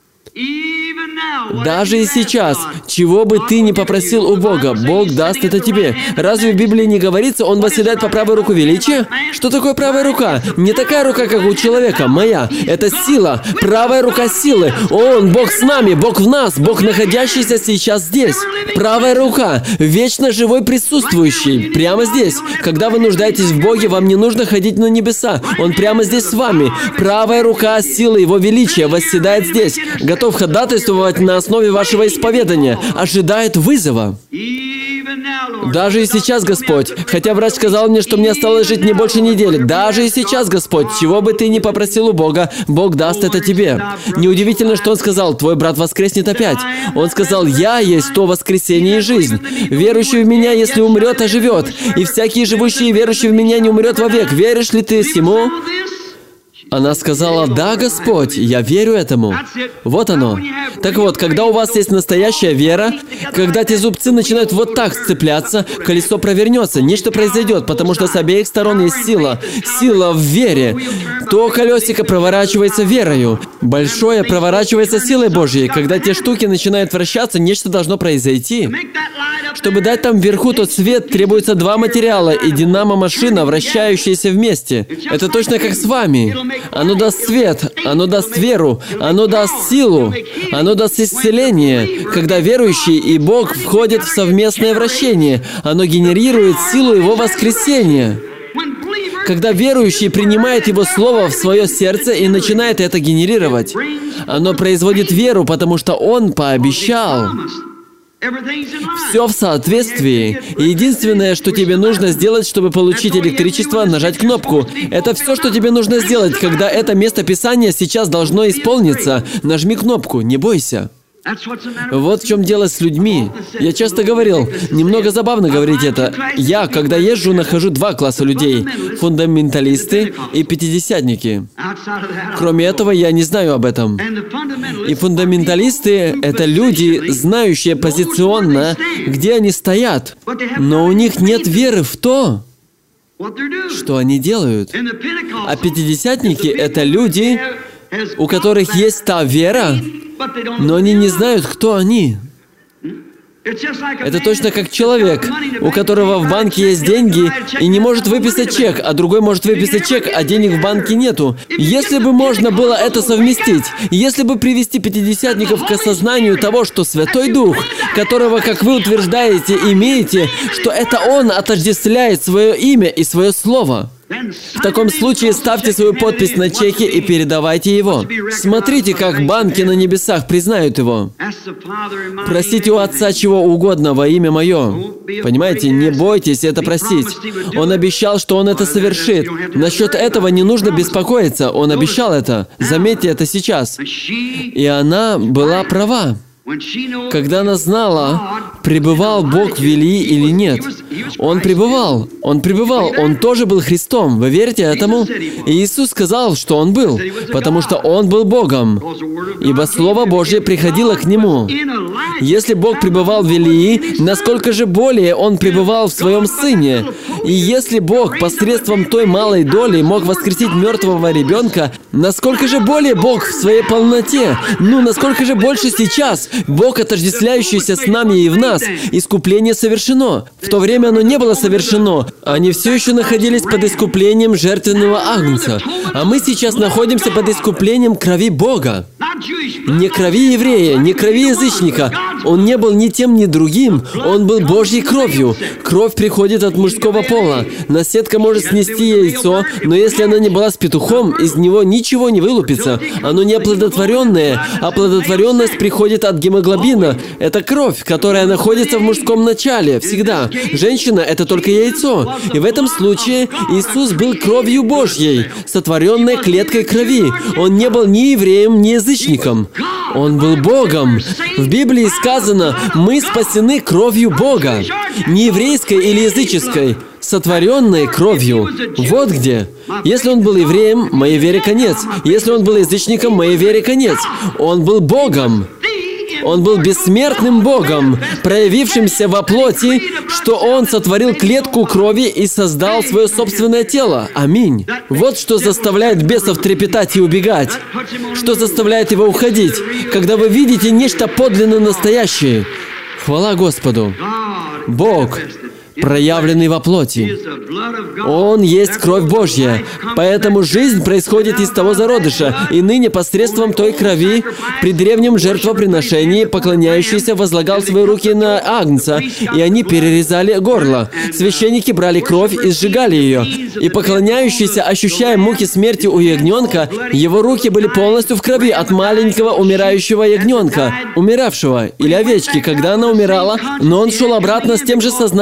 Даже и сейчас, чего бы ты ни попросил у Бога, Бог даст это тебе. Разве в Библии не говорится, Он восседает по правой руку величия? Что такое правая рука? Не такая рука, как у человека, моя. Это сила, правая рука силы. Он, Бог с нами, Бог в нас, Бог, находящийся сейчас здесь. Правая рука, вечно живой присутствующий, прямо здесь. Когда вы нуждаетесь в Боге, вам не нужно ходить на небеса. Он прямо здесь с вами. Правая рука силы Его величия восседает здесь, готов ходатайствовать на основе вашего исповедания, ожидает вызова. Даже и сейчас, Господь, хотя врач сказал мне, что мне осталось жить не больше недели, даже и сейчас, Господь, чего бы ты ни попросил у Бога, Бог даст это тебе. Неудивительно, что Он сказал: «Твой брат воскреснет опять». Он сказал: «Я есть то воскресение и жизнь. Верующий в Меня, если умрет, оживет. И всякий живущий и верующий в Меня не умрет вовек». Веришь ли ты сему? Она сказала: «Да, Господь, я верю этому». Вот оно. Так вот, когда у вас есть настоящая вера, когда эти зубцы начинают вот так сцепляться, колесо провернется, нечто произойдет, потому что с обеих сторон есть сила. Сила в вере. То колесико проворачивается верою. Большое проворачивается силой Божьей. Когда те штуки начинают вращаться, нечто должно произойти. Чтобы дать там вверху тот свет, требуется два материала и динамо-машина, вращающиеся вместе. Это точно как с вами. Оно даст свет, оно даст веру, оно даст силу, оно даст исцеление. Когда верующий и Бог входят в совместное вращение, оно генерирует силу Его воскресения. Когда верующий принимает Его Слово в свое сердце и начинает это генерировать, оно производит веру, потому что Он пообещал. Все в соответствии. И единственное, что тебе нужно сделать, чтобы получить электричество, нажать кнопку. Это все, что тебе нужно сделать, когда это место Писания сейчас должно исполниться. Нажми кнопку, не бойся. Вот в чем дело с людьми. Я часто говорил, немного забавно говорить это. Я, когда езжу, нахожу два класса людей. Фундаменталисты и пятидесятники. Кроме этого, я не знаю об этом. И фундаменталисты — это люди, знающие позиционно, где они стоят. Но у них нет веры в то, что они делают. А пятидесятники — это люди, у которых есть та вера, но они не знают, кто они. Это точно как человек, у которого в банке есть деньги и не может выписать чек, а другой может выписать чек, а денег в банке нету. Если бы можно было это совместить, если бы привести пятидесятников к осознанию того, что Святой Дух, которого, как вы утверждаете, имеете, что это Он отождествляет свое имя и свое слово. В таком случае ставьте свою подпись на чеке и передавайте его. Смотрите, как банки на небесах признают его. Просите у Отца чего угодно во имя Мое. Понимаете, не бойтесь это просить. Он обещал, что Он это совершит. Насчет этого не нужно беспокоиться. Он обещал это. Заметьте это сейчас. И она была права. Когда она знала, пребывал Бог в Илии или нет. Он пребывал. Он тоже был Христом. Вы верите этому? И Иисус сказал, что Он был, потому что Он был Богом. Ибо Слово Божье приходило к Нему. Если Бог пребывал в Илии, насколько же более Он пребывал в Своем Сыне? И если Бог посредством той малой доли мог воскресить мертвого ребенка, насколько же более Бог в Своей полноте? Насколько же больше сейчас? Бог, отождествляющийся с нами и в нас. Искупление совершено. В то время оно не было совершено. Они все еще находились под искуплением жертвенного агнца. А мы сейчас находимся под искуплением крови Бога. Не крови еврея, не крови язычника. Он не был ни тем, ни другим. Он был Божьей кровью. Кровь приходит от мужского пола. Наседка может снести яйцо, но если она не была с петухом, из него ничего не вылупится. Оно не оплодотворенное. Оплодотворенность приходит от гемоглобина. Это кровь, которая находится в мужском начале. Всегда. Женщина — это только яйцо. И в этом случае Иисус был кровью Божьей, сотворенной клеткой крови. Он не был ни евреем, ни язычником. Он был Богом. В Библии сказано: «Мы спасены кровью Бога». Не еврейской или языческой, сотворенной кровью. Вот где. Если он был евреем, моей вере конец. Если он был язычником, моей вере конец. Он был Богом. Он был бессмертным Богом, проявившимся во плоти, что Он сотворил клетку крови и создал свое собственное тело. Аминь. Вот что заставляет бесов трепетать и убегать. Что заставляет его уходить, когда вы видите нечто подлинно настоящее. Хвала Господу. Бог, проявленный во плоти. Он есть кровь Божья. Поэтому жизнь происходит из того зародыша. И ныне посредством той крови при древнем жертвоприношении поклоняющийся возлагал свои руки на агнца, и они перерезали горло. Священники брали кровь и сжигали ее. И поклоняющийся, ощущая муки смерти у ягненка, его руки были полностью в крови от маленького умирающего ягненка, умиравшего, или овечки, когда она умирала, но он шел обратно с тем же сознанием, с которым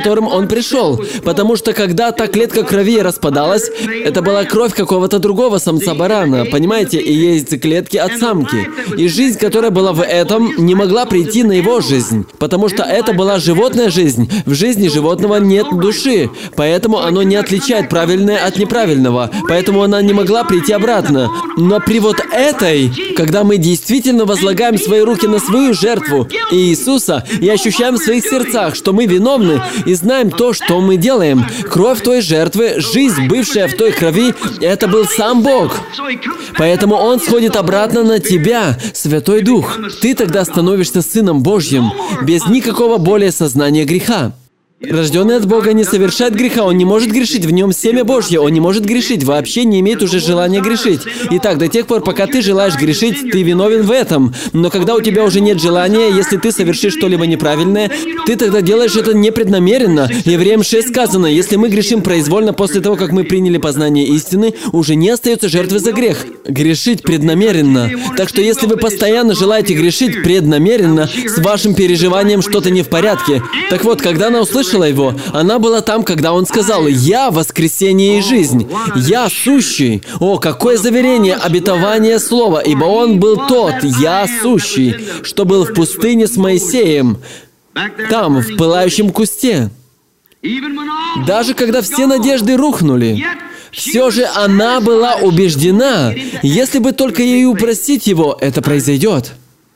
которым он пришел. Потому что когда та клетка крови распадалась, это была кровь какого-то другого самца барана, понимаете? И есть клетки от самки. И жизнь, которая была в этом, не могла прийти на его жизнь, потому что это была животная жизнь. В жизни животного нет души, поэтому оно не отличает правильное от неправильного, поэтому она не могла прийти обратно. Но при вот этой, когда мы действительно возлагаем свои руки на свою жертву Иисуса и ощущаем в своих сердцах, что мы виновны, и знаем то, что мы делаем, кровь той жертвы, жизнь, бывшая в той крови, это был сам Бог. Поэтому Он сходит обратно на тебя, Святой Дух. Ты тогда становишься Сыном Божьим, без никакого более сознания греха. Рожденный от Бога не совершает греха, он не может грешить, в нем семя Божье, он не может грешить, вообще не имеет уже желания грешить. Итак, до тех пор, пока ты желаешь грешить, ты виновен в этом. Но когда у тебя уже нет желания, если ты совершишь что-либо неправильное, ты тогда делаешь это непреднамеренно. Евреям 6 сказано, если мы грешим произвольно после того, как мы приняли познание истины, уже не остается жертвы за грех. Грешить преднамеренно. Так что если вы постоянно желаете грешить преднамеренно, с вашим переживанием что-то не в порядке. Так вот, когда она услышала его, она была там, когда он сказал: «Я воскресение и жизнь, я сущий». О, какое заверение, обетование слова, ибо он был тот, я сущий, что был в пустыне с Моисеем, там, в пылающем кусте. Даже когда все надежды рухнули, все же она была убеждена, если бы только ей упросить его, это произойдет.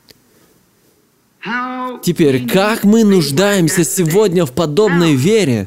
Теперь, как мы нуждаемся сегодня в подобной вере?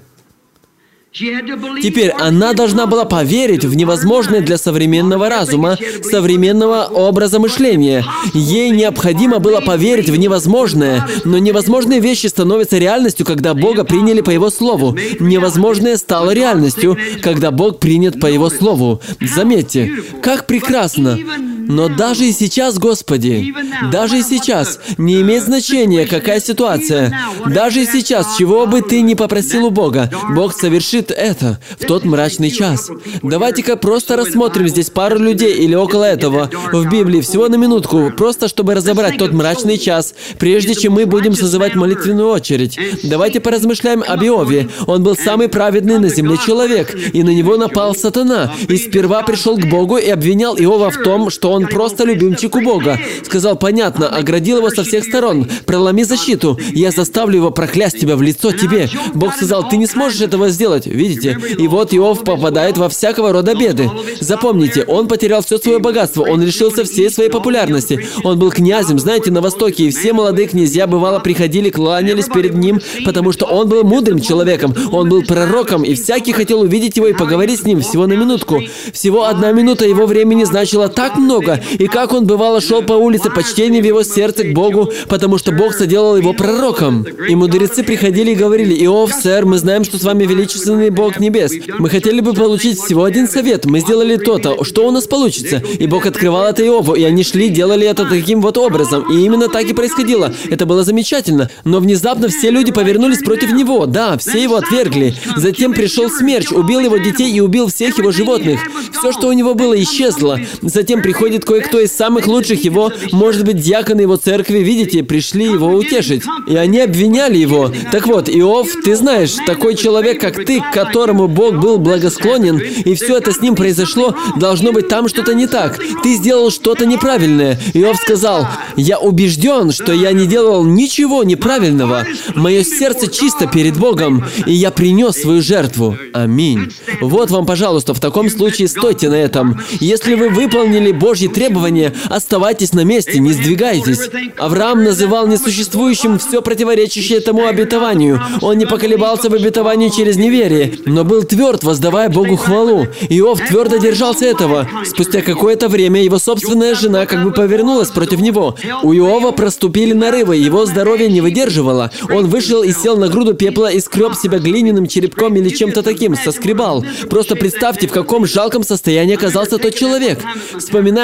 Теперь она должна была поверить в невозможное для современного разума, современного образа мышления. Ей необходимо было поверить в невозможное, но невозможные вещи становятся реальностью, когда Бога приняли по Его Слову. Невозможное стало реальностью, когда Бог принят по Его Слову. Заметьте, как прекрасно! Но даже и сейчас, Господи, даже и сейчас, не имеет значения, какая ситуация, даже и сейчас, чего бы ты ни попросил у Бога, Бог совершит это в тот мрачный час. Давайте-ка просто рассмотрим здесь пару людей или около этого в Библии, всего на минутку, просто чтобы разобрать тот мрачный час, прежде чем мы будем созывать молитвенную очередь. Давайте поразмышляем об Иове. Он был самый праведный на земле человек, и на него напал сатана, и сперва пришел к Богу и обвинял Иова в том, что он просто любимчик у Бога. Сказал: понятно, оградил его со всех сторон. Проломи защиту. Я заставлю его проклясть тебя в лицо тебе. Бог сказал: ты не сможешь этого сделать. Видите? И вот Иов попадает во всякого рода беды. Запомните, он потерял все свое богатство. Он лишился всей своей популярности. Он был князем, знаете, на Востоке. И все молодые князья, бывало, приходили, кланялись перед ним, потому что он был мудрым человеком. Он был пророком, и всякий хотел увидеть его и поговорить с ним всего на минутку. Всего 1 минута его времени значила так много. И как он, бывало, шел по улице, почтение в его сердце к Богу, потому что Бог соделал его пророком. И мудрецы приходили и говорили: «Иов, сэр, мы знаем, что с вами величественный Бог небес. Мы хотели бы получить всего один совет. Мы сделали то-то. Что у нас получится?» И Бог открывал это Иову, и они шли, делали это таким вот образом. И именно так и происходило. Это было замечательно. Но внезапно все люди повернулись против него. Да, все его отвергли. Затем пришел смерч, убил его детей и убил всех его животных. Все, что у него было, исчезло. Затем приходит кое-кто из самых лучших его, может быть, диаконы его церкви, видите, пришли его утешить. И они обвиняли его. Так вот, Иов, ты знаешь, такой человек, как ты, к которому Бог был благосклонен, и все это с ним произошло, должно быть, там что-то не так. Ты сделал что-то неправильное. Иов сказал: «Я убежден, что я не делал ничего неправильного. Мое сердце чисто перед Богом, и я принес свою жертву». Аминь. Вот вам, пожалуйста, в таком случае стойте на этом. Если вы выполнили Божьи требования, оставайтесь на месте, не сдвигайтесь. Авраам называл несуществующим все противоречащее этому обетованию. Он не поколебался в обетовании через неверие, но был тверд, воздавая Богу хвалу. Иов твердо держался этого. Спустя какое-то время его собственная жена как бы повернулась против него. У Иова проступили нарывы, его здоровье не выдерживало. Он вышел и сел на груду пепла и скреб себя глиняным черепком или чем-то таким, соскребал. Просто представьте, в каком жалком состоянии оказался тот человек. Вспоминая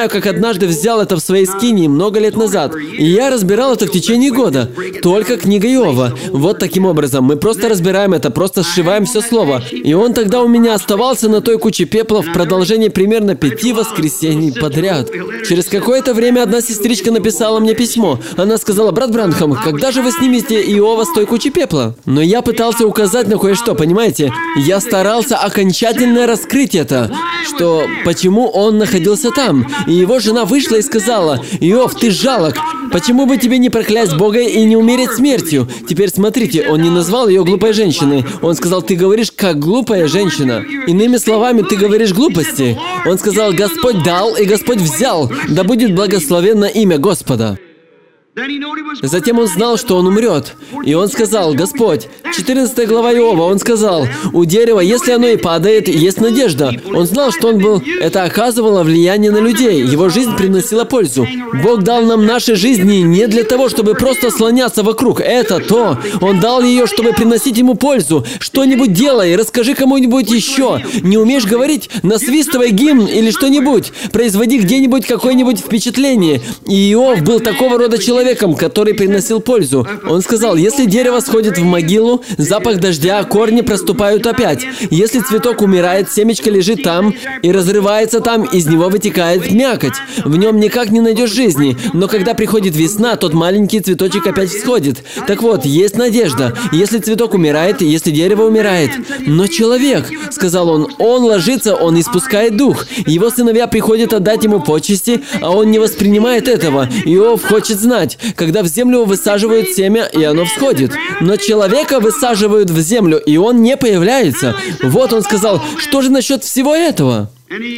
как однажды взял это в своей скинии много лет назад. И я разбирал это в течение года. Только книга Иова. Вот таким образом. Мы просто разбираем это, просто сшиваем все слово. И он тогда у меня оставался на той куче пепла в продолжении примерно 5 воскресений подряд. Через какое-то время одна сестричка написала мне письмо. Она сказала: «Брат Бранхам, когда же вы снимете Иова с той кучи пепла?» Но я пытался указать на кое-что, понимаете? Я старался окончательно раскрыть это, что почему он находился там. И его жена вышла и сказала: «Иов, ты жалок. Почему бы тебе не проклясть Бога и не умереть смертью?» Теперь смотрите, он не назвал ее глупой женщиной. Он сказал: «Ты говоришь, как глупая женщина». Иными словами, ты говоришь глупости. Он сказал: «Господь дал, и Господь взял. Да будет благословенно имя Господа». Затем он знал, что он умрет. И он сказал: «Господь», 14 глава Иова, он сказал: «У дерева, если оно и падает, есть надежда». Он знал, что это оказывало влияние на людей. Его жизнь приносила пользу. Бог дал нам наши жизни не для того, чтобы просто слоняться вокруг. Это то. Он дал ее, чтобы приносить ему пользу. Что-нибудь делай, расскажи кому-нибудь еще. Не умеешь говорить? Насвистывай гимн или что-нибудь. Производи где-нибудь какое-нибудь впечатление. И Иов был такого рода человеком, который приносил пользу. Он сказал: «Если дерево сходит в могилу, запах дождя, корни проступают опять. Если цветок умирает, семечко лежит там и разрывается там, из него вытекает мякоть. В нем никак не найдешь жизни. Но когда приходит весна, тот маленький цветочек опять всходит. Так вот, есть надежда. Если цветок умирает, если дерево умирает. Но человек, — сказал он ложится, он испускает дух. Его сыновья приходят отдать ему почести, а он не воспринимает этого. Иов хочет знать, когда в землю высаживают семя, и оно всходит. Но человека высаживают в землю, и он не появляется. Вот он сказал: что же насчет всего этого?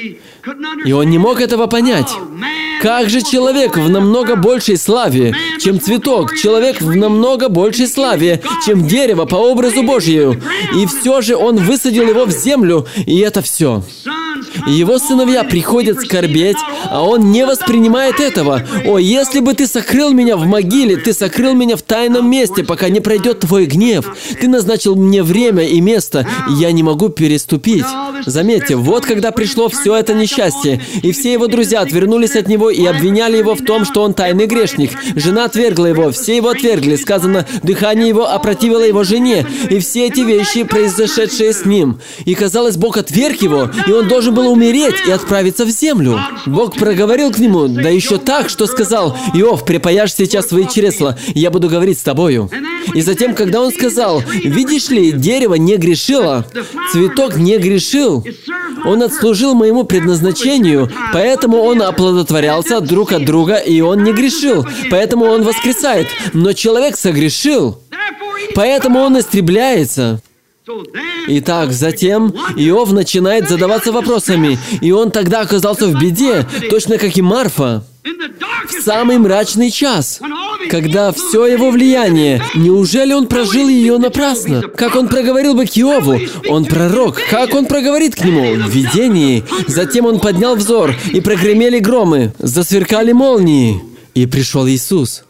И он не мог этого понять. Как же человек в намного большей славе, чем цветок, человек в намного большей славе, чем дерево по образу Божию. И все же он высадил его в землю, и это все. И его сыновья приходят скорбеть, а он не воспринимает этого. «О, если бы ты сокрыл меня в могиле, ты сокрыл меня в тайном месте, пока не пройдет твой гнев. Ты назначил мне время и место, и я не могу переступить». Заметьте, вот когда пришло все это несчастье, и все его друзья отвернулись от него и обвиняли его в том, что он тайный грешник. Жена отвергла его, все его отвергли. Сказано, дыхание его опротивило его жене, и все эти вещи, произошедшие с ним. И казалось, Бог отверг его, и он должен был умереть и отправиться в землю. Бог проговорил к нему, да еще так, что сказал: «Иов, припаяшь сейчас свои чресла, я буду говорить с тобою». И затем, когда он сказал: «Видишь ли, дерево не грешило, цветок не грешил, он отслужил моему предназначению, поэтому он оплодотворялся друг от друга, и он не грешил, поэтому он воскресает. Но человек согрешил, поэтому он истребляется». Итак, затем Иов начинает задаваться вопросами, и он тогда оказался в беде, точно как и Марфа, в самый мрачный час, когда все его влияние, неужели он прожил ее напрасно? Как он проговорил бы к Иову? Он пророк, как он проговорит к нему? В видении. Затем он поднял взор, и прогремели громы, засверкали молнии, и пришел Иисус.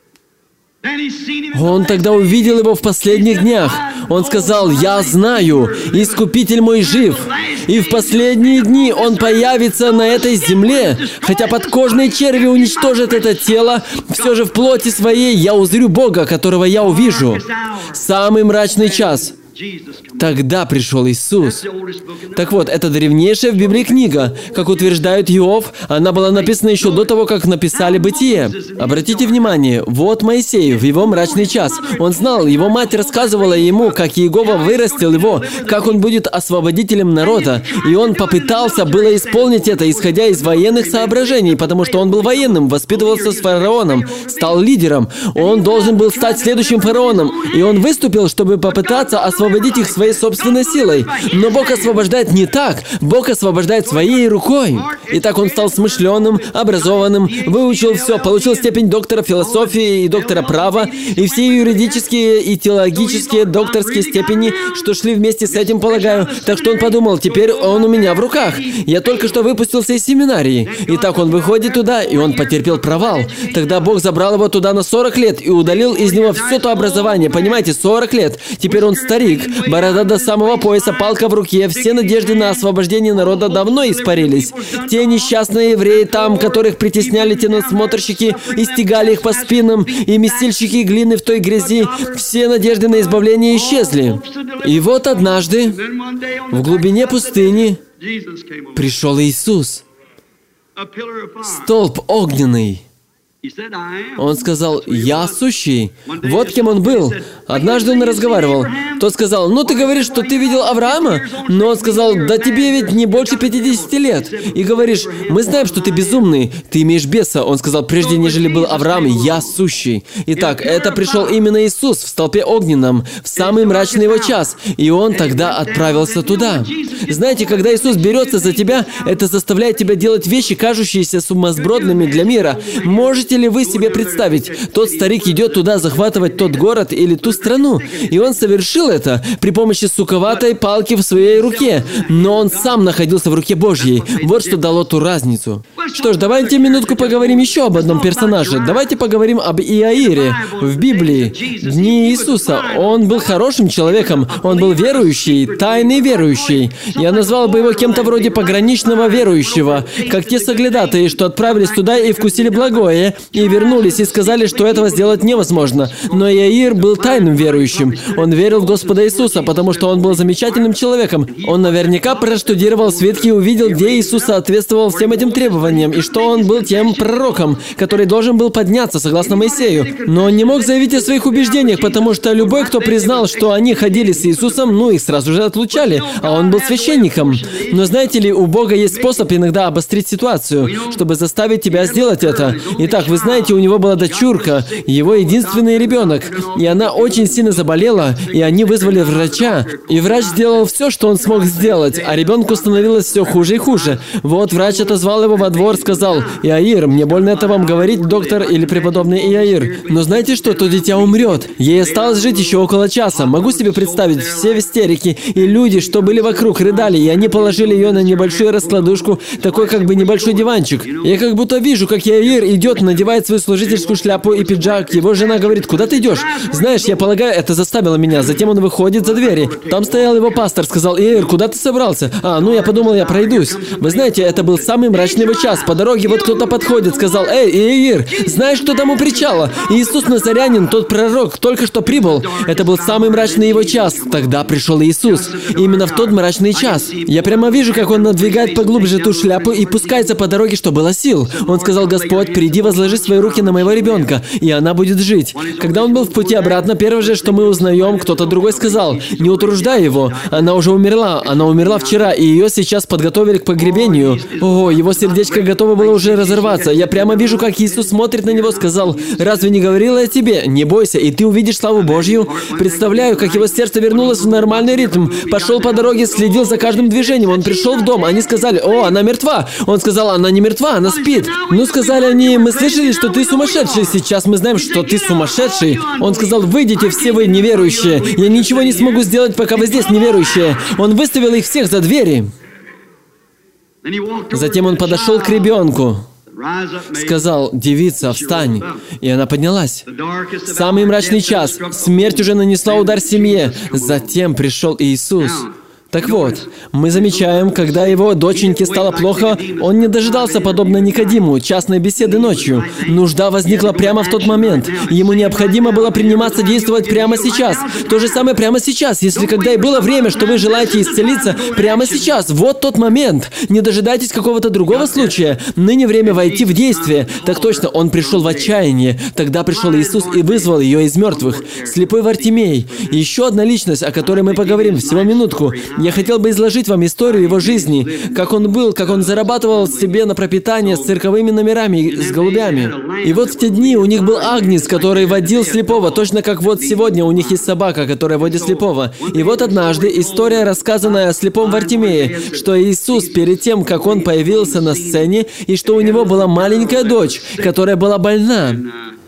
Он тогда увидел его в последних днях. Он сказал: «Я знаю, Искупитель мой жив, и в последние дни Он появится на этой земле. Хотя подкожные черви уничтожат это тело, все же в плоти своей я узрю Бога, которого я увижу». Самый мрачный час. Тогда пришел Иисус. Так вот, это древнейшая в Библии книга. Как утверждает Иов, она была написана еще до того, как написали Бытие. Обратите внимание, вот Моисей в его мрачный час. Он знал, его мать рассказывала ему, как Иегова вырастил его, как он будет освободителем народа. И он попытался было исполнить это, исходя из военных соображений, потому что он был военным, воспитывался с фараоном, стал лидером. Он должен был стать следующим фараоном. И он выступил, чтобы попытаться освободить их своей собственной силой. Но Бог освобождает не так. Бог освобождает своей рукой. Итак, он стал смышленым, образованным, выучил все, получил степень доктора философии и доктора права, и все юридические и теологические докторские степени, что шли вместе с этим, полагаю. Так что он подумал: теперь он у меня в руках. Я только что выпустился из семинарии. Итак, он выходит туда, и он потерпел провал. Тогда Бог забрал его туда на 40 лет и удалил из него все то образование. Понимаете, 40 лет. Теперь он старик, борода борода до самого пояса, палка в руке. Все надежды на освобождение народа давно испарились. Те несчастные евреи там, которых притесняли те надсмотрщики и стегали их по спинам, и месильщики глины в той грязи, все надежды на избавление исчезли. И вот однажды в глубине пустыни пришел Иисус. Столб огненный. Он сказал: «Я сущий». Вот кем он был. Однажды он разговаривал. Тот сказал: «Ну, ты говоришь, что ты видел Авраама?» Но он сказал: «Да тебе ведь не больше 50 лет. И говоришь: мы знаем, что ты безумный, ты имеешь беса». Он сказал: «Прежде нежели был Авраам, я сущий». Итак, это пришел именно Иисус в столпе огненном, в самый мрачный его час. И он тогда отправился туда. Знаете, когда Иисус берется за тебя, это заставляет тебя делать вещи, кажущиеся сумасбродными для мира. Можете ли вы себе представить, тот старик идет туда захватывать тот город или ту страну, и он совершил это при помощи суковатой палки в своей руке, но он сам находился в руке Божьей. Вот что дало ту разницу. Что ж, давайте минутку поговорим еще об одном персонаже. Давайте поговорим об Иаире. В Библии, дни Иисуса, он был хорошим человеком, он был верующий, тайный верующий. Я назвал бы его кем-то вроде пограничного верующего, как те соглядатые, что отправились туда и вкусили благое, и вернулись, и сказали, что этого сделать невозможно. Но Иаир был тайным верующим. Он верил в Господа Иисуса, потому что он был замечательным человеком. Он наверняка проштудировал свитки и увидел, где Иисус соответствовал всем этим требованиям, и что он был тем пророком, который должен был подняться, согласно Моисею. Но он не мог заявить о своих убеждениях, потому что любой, кто признал, что они ходили с Иисусом, их сразу же отлучали, а он был священником. Но знаете ли, у Бога есть способ иногда обострить ситуацию, чтобы заставить тебя сделать это. Итак, вы знаете, у него была дочурка, его единственный ребенок, и она очень сильно заболела, и они вызвали врача, и врач сделал все, что он смог сделать, а ребенку становилось все хуже и хуже. Вот врач отозвал его во двор, сказал: «Иаир, мне больно это вам говорить, доктор или преподобный Иаир, но знаете что, то дитя умрет. Ей осталось жить еще около часа. Могу себе представить, все в истерике, и люди, что были вокруг, рыдали, и они положили ее на небольшую раскладушку, такой как бы небольшой диванчик. Я как будто вижу, как Иаир идет, надевает свою служительскую шляпу и пиджак. Его жена говорит: «Куда ты идешь?» Знаешь, я полагаю, это заставило меня. Затем он выходит за двери. Там стоял его пастор, сказал: «Иаир, куда ты собрался?» Я подумал, я пройдусь. Вы знаете, это был самый мрачный его час. По дороге вот кто-то подходит, сказал: «Эй, Иаир, знаешь, кто там у причала? Иисус Назарянин, тот пророк, только что прибыл». Это был самый мрачный его час. Тогда пришел Иисус. Именно в тот мрачный час. Я прямо вижу, как он надвигает поглубже ту шляпу и пускается по дороге, что было сил. Он сказал: «Господь, приди, возложи свои руки на моего ребенка, и она будет жить». Когда он был в пути обратно, первое же, что мы узнаем, кто-то другой сказал: «Не утруждай его, она уже умерла, она умерла вчера, и ее сейчас подготовили к погребению». Ого, его сердечко готово было уже разорваться. Я прямо вижу, как Иисус смотрит на него, сказал: «Разве не говорила я тебе? Не бойся, и ты увидишь славу Божью». Представляю, как его сердце вернулось в нормальный ритм. Пошел по дороге, следил за каждым движением. Он пришел в дом, они сказали: «О, она мертва». Он сказал: «Она не мертва, она спит». Сказали они: «Мы слышали, что ты сумасшедший. Сейчас мы знаем, что ты сумасшедший». Он сказал: «Выйдите все вы неверующие. Я ничего не смогу сделать, пока вы здесь неверующие». Он выставил их всех за двери. Затем он подошел к ребенку. Сказал: «Девица, встань». И она поднялась. Самый мрачный час. Смерть уже нанесла удар семье. Затем пришел Иисус. Так вот, мы замечаем, когда его доченьке стало плохо, он не дожидался, подобно Никодиму, частной беседы ночью. Нужда возникла прямо в тот момент. Ему необходимо было приниматься действовать прямо сейчас. То же самое прямо сейчас. Если когда и было время, что вы желаете исцелиться, прямо сейчас. Вот тот момент. Не дожидайтесь какого-то другого случая. Ныне время войти в действие. Так точно, он пришел в отчаяние. Тогда пришел Иисус и вызвал ее из мертвых. Слепой Вартимей. Еще одна личность, о которой мы поговорим. Всего минутку. Я хотел бы изложить вам историю его жизни, как он был, как он зарабатывал себе на пропитание с цирковыми номерами, с голубями. И вот в те дни у них был агнец, который водил слепого, точно как вот сегодня у них есть собака, которая водит слепого. И вот однажды история, рассказанная о слепом Вартимее, что Иисус перед тем, как он появился на сцене, и что у него была маленькая дочь, которая была больна.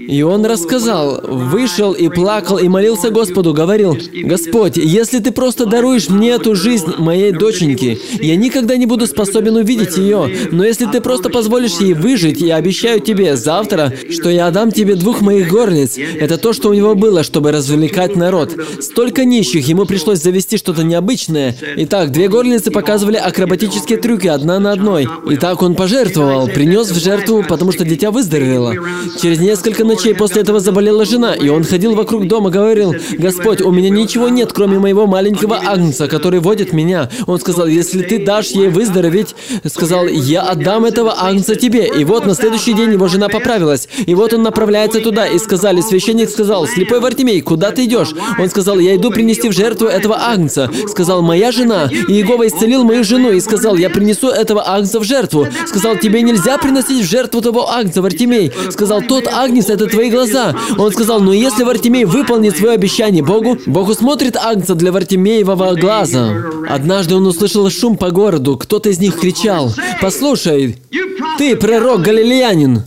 И он рассказал, вышел и плакал, и молился Господу, говорил: «Господь, если Ты просто даруешь мне эту жизнь моей доченьки, я никогда не буду способен увидеть ее, но если Ты просто позволишь ей выжить, я обещаю Тебе завтра, что я отдам Тебе 2 моих горлиц». Это то, что у него было, чтобы развлекать народ. Столько нищих, ему пришлось завести что-то необычное. Итак, 2 горлицы показывали акробатические трюки, одна на одной. Итак, он пожертвовал, принес в жертву, потому что дитя выздоровело. Через несколько ночей после этого заболела жена, и он ходил вокруг дома, говорил: «Господь, у меня ничего нет, кроме моего маленького агнца, который водит меня». Он сказал: «Если Ты дашь ей выздороветь, сказал, я отдам этого агнца Тебе». И вот на следующий день его жена поправилась. И вот он направляется туда, и сказали, священник сказал: «Слепой Вартимей, куда ты идешь?» Он сказал: «Я иду принести в жертву этого агнца». Сказал: «Моя жена». И Иегова исцелил мою жену, и сказал: «Я принесу этого агнца в жертву». Сказал: «Тебе нельзя приносить в жертву того агнца, Вартимей». Сказал: «Тот агнец — это твои глаза». Он сказал: «Но если Вартимей выполнит свое обещание Богу, Бог усмотрит агнца для Вартимеевого глаза». Однажды он услышал шум по городу. Кто-то из них кричал: «Послушай, ты пророк галилеянин.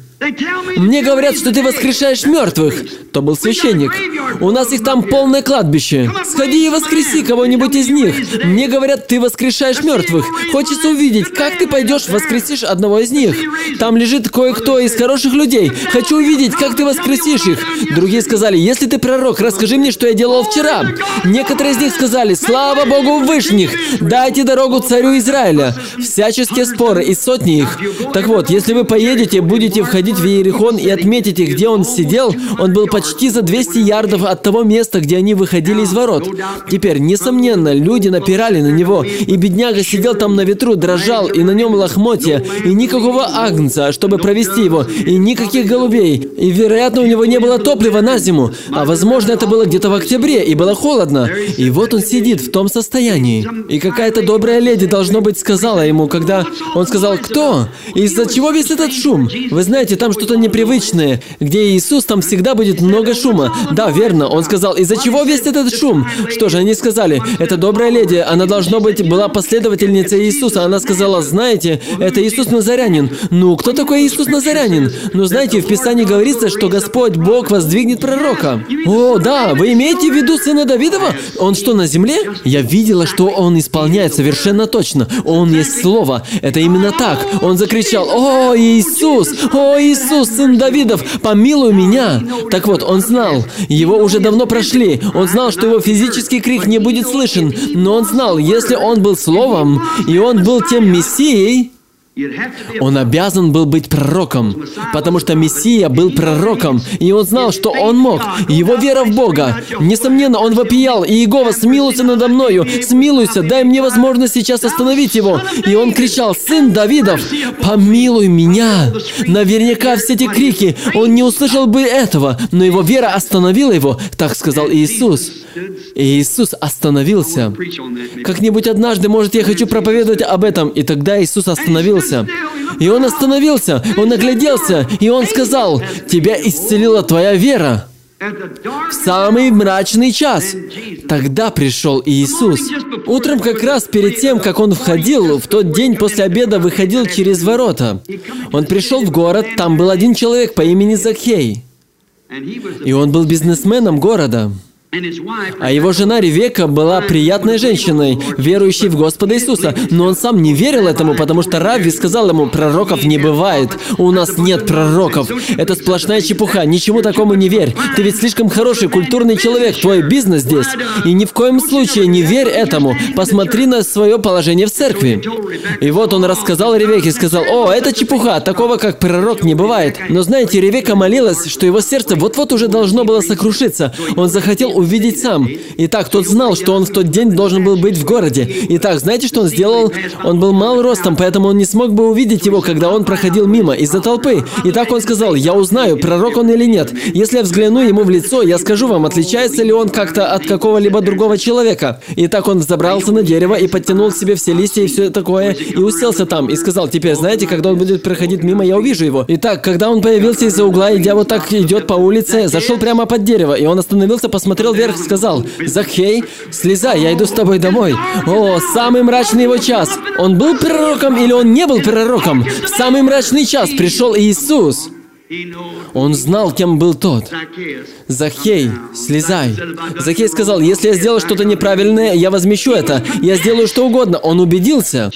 Мне говорят, что ты воскрешаешь мертвых». То был священник. «У нас их там полное кладбище. Сходи и воскреси кого-нибудь из них. Мне говорят, ты воскрешаешь мертвых. Хочется увидеть, как ты пойдешь воскресишь одного из них. Там лежит кое-кто из хороших людей. Хочу увидеть, как ты воскресишь их». Другие сказали: «Если ты пророк, расскажи мне, что я делал вчера». Некоторые из них сказали: «Слава Богу Вышних! Дайте дорогу царю Израиля». Всяческие споры и сотни их. Так вот, если вы поедете, будете входить в Иерихон и отметите, где он сидел, он был почти за 200 ярдов от того места, где они выходили из ворот. Теперь, несомненно, люди напирали на него, и бедняга сидел там на ветру, дрожал, и на нем лохмотья, и никакого агнца, чтобы провести его, и никаких голубей, и, вероятно, у него не было топлива на зиму, а, возможно, это было где-то в октябре, и было холодно. И вот он сидит в том состоянии. И какая-то добрая леди, должно быть, сказала ему, когда он сказал: «Кто? Из-за чего весь этот шум? Вы знаете, там что-то непривычное. Где Иисус, там всегда будет много шума». Да, верно. Он сказал: «Из-за чего весь этот шум?» Что же, они сказали: «Это добрая леди, она, должно быть, была последовательницей Иисуса». Она сказала: «Знаете, это Иисус Назарянин». Ну, кто такой Иисус Назарянин? Ну, знаете, в Писании говорится, что Господь Бог воздвигнет пророка. О, да, вы имеете в виду сына Давидова? Он что, на земле? Я видела, что он исполняет совершенно точно. Он есть Слово. Это именно так. Он закричал: «О, Иисус! О, Иисус, сын Давидов, помилуй меня!» Так вот, он знал, его уже давно прошли. Он знал, что его физический крик не будет слышен. Но он знал, если он был Словом, и он был тем Мессией, он обязан был быть пророком, потому что Мессия был пророком, и он знал, что он мог. Его вера в Бога. Несомненно, он вопиял: «Иегова, смилуйся надо мною! Смилуйся, дай мне возможность сейчас остановить его!» И он кричал: «Сын Давидов, помилуй меня!» Наверняка все эти крики, он не услышал бы этого, но его вера остановила его, так сказал Иисус. И Иисус остановился. Как-нибудь однажды, может, я хочу проповедовать об этом, и тогда Иисус остановился. И он остановился, он огляделся, и он сказал: «Тебя исцелила твоя вера». В самый мрачный час. Тогда пришел Иисус. Утром, как раз перед тем, как он входил, в тот день после обеда выходил через ворота. Он пришел в город, там был один человек по имени Закхей. И он был бизнесменом города. А его жена Ревека была приятной женщиной, верующей в Господа Иисуса. Но он сам не верил этому, потому что Равви сказал ему: «Пророков не бывает. У нас нет пророков. Это сплошная чепуха. Ничему такому не верь. Ты ведь слишком хороший, культурный человек. Твой бизнес здесь. И ни в коем случае не верь этому. Посмотри на свое положение в церкви». И вот он рассказал Ревеке, сказал: «О, это чепуха. Такого, как пророк, не бывает». Но знаете, Ревека молилась, что его сердце вот-вот уже должно было сокрушиться. Он захотел увидеть сам. Итак, тот знал, что он в тот день должен был быть в городе. Итак, знаете, что он сделал? Он был мал ростом, поэтому он не смог бы увидеть его, когда он проходил мимо, из-за толпы. Итак, он сказал: «Я узнаю, пророк он или нет. Если я взгляну ему в лицо, я скажу вам, отличается ли он как-то от какого-либо другого человека». Итак, он взобрался на дерево и подтянул к себе все листья и все такое, и уселся там, и сказал: «Теперь, знаете, когда он будет проходить мимо, я увижу его». Итак, когда он появился из-за угла, идя вот так, идет по улице, зашел прямо под дерево, и он остановился, посмотрел вверх, сказал: «Закхей, слезай, я иду с тобой домой». О, самый мрачный его час. Он был пророком или он не был пророком? В самый мрачный час пришел Иисус. Он знал, кем был тот. Захей, слезай. Захей сказал, если я сделал что-то неправильное, я возмещу это. Я сделаю что угодно. Он убедился.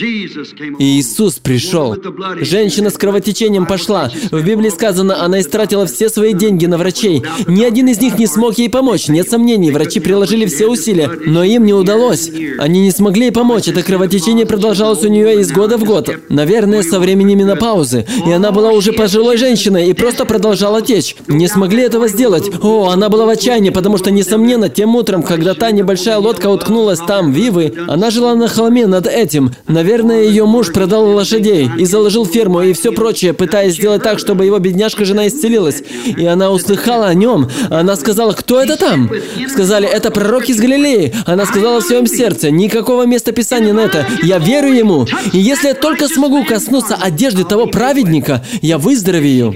И Иисус пришел. Женщина с кровотечением пошла. В Библии сказано, она истратила все свои деньги на врачей. Ни один из них не смог ей помочь. Нет сомнений, врачи приложили все усилия, но им не удалось. Они не смогли ей помочь. Это кровотечение продолжалось у нее из года в год. Наверное, со времени менопаузы. И она была уже пожилой женщиной и просто продолжала течь. Не смогли этого сделать. О, она была в отчаянии, потому что, несомненно, тем утром, когда та небольшая лодка уткнулась там, в ивы, она жила на холме над этим. Наверное, ее муж продал лошадей и заложил ферму и все прочее, пытаясь сделать так, чтобы его бедняжка-жена исцелилась. И она услыхала о нем. Она сказала, кто это там? Сказали, это пророк из Галилеи. Она сказала в своем сердце, никакого места Писания на это. Я верю ему. И если я только смогу коснуться одежды того праведника, я выздоровею.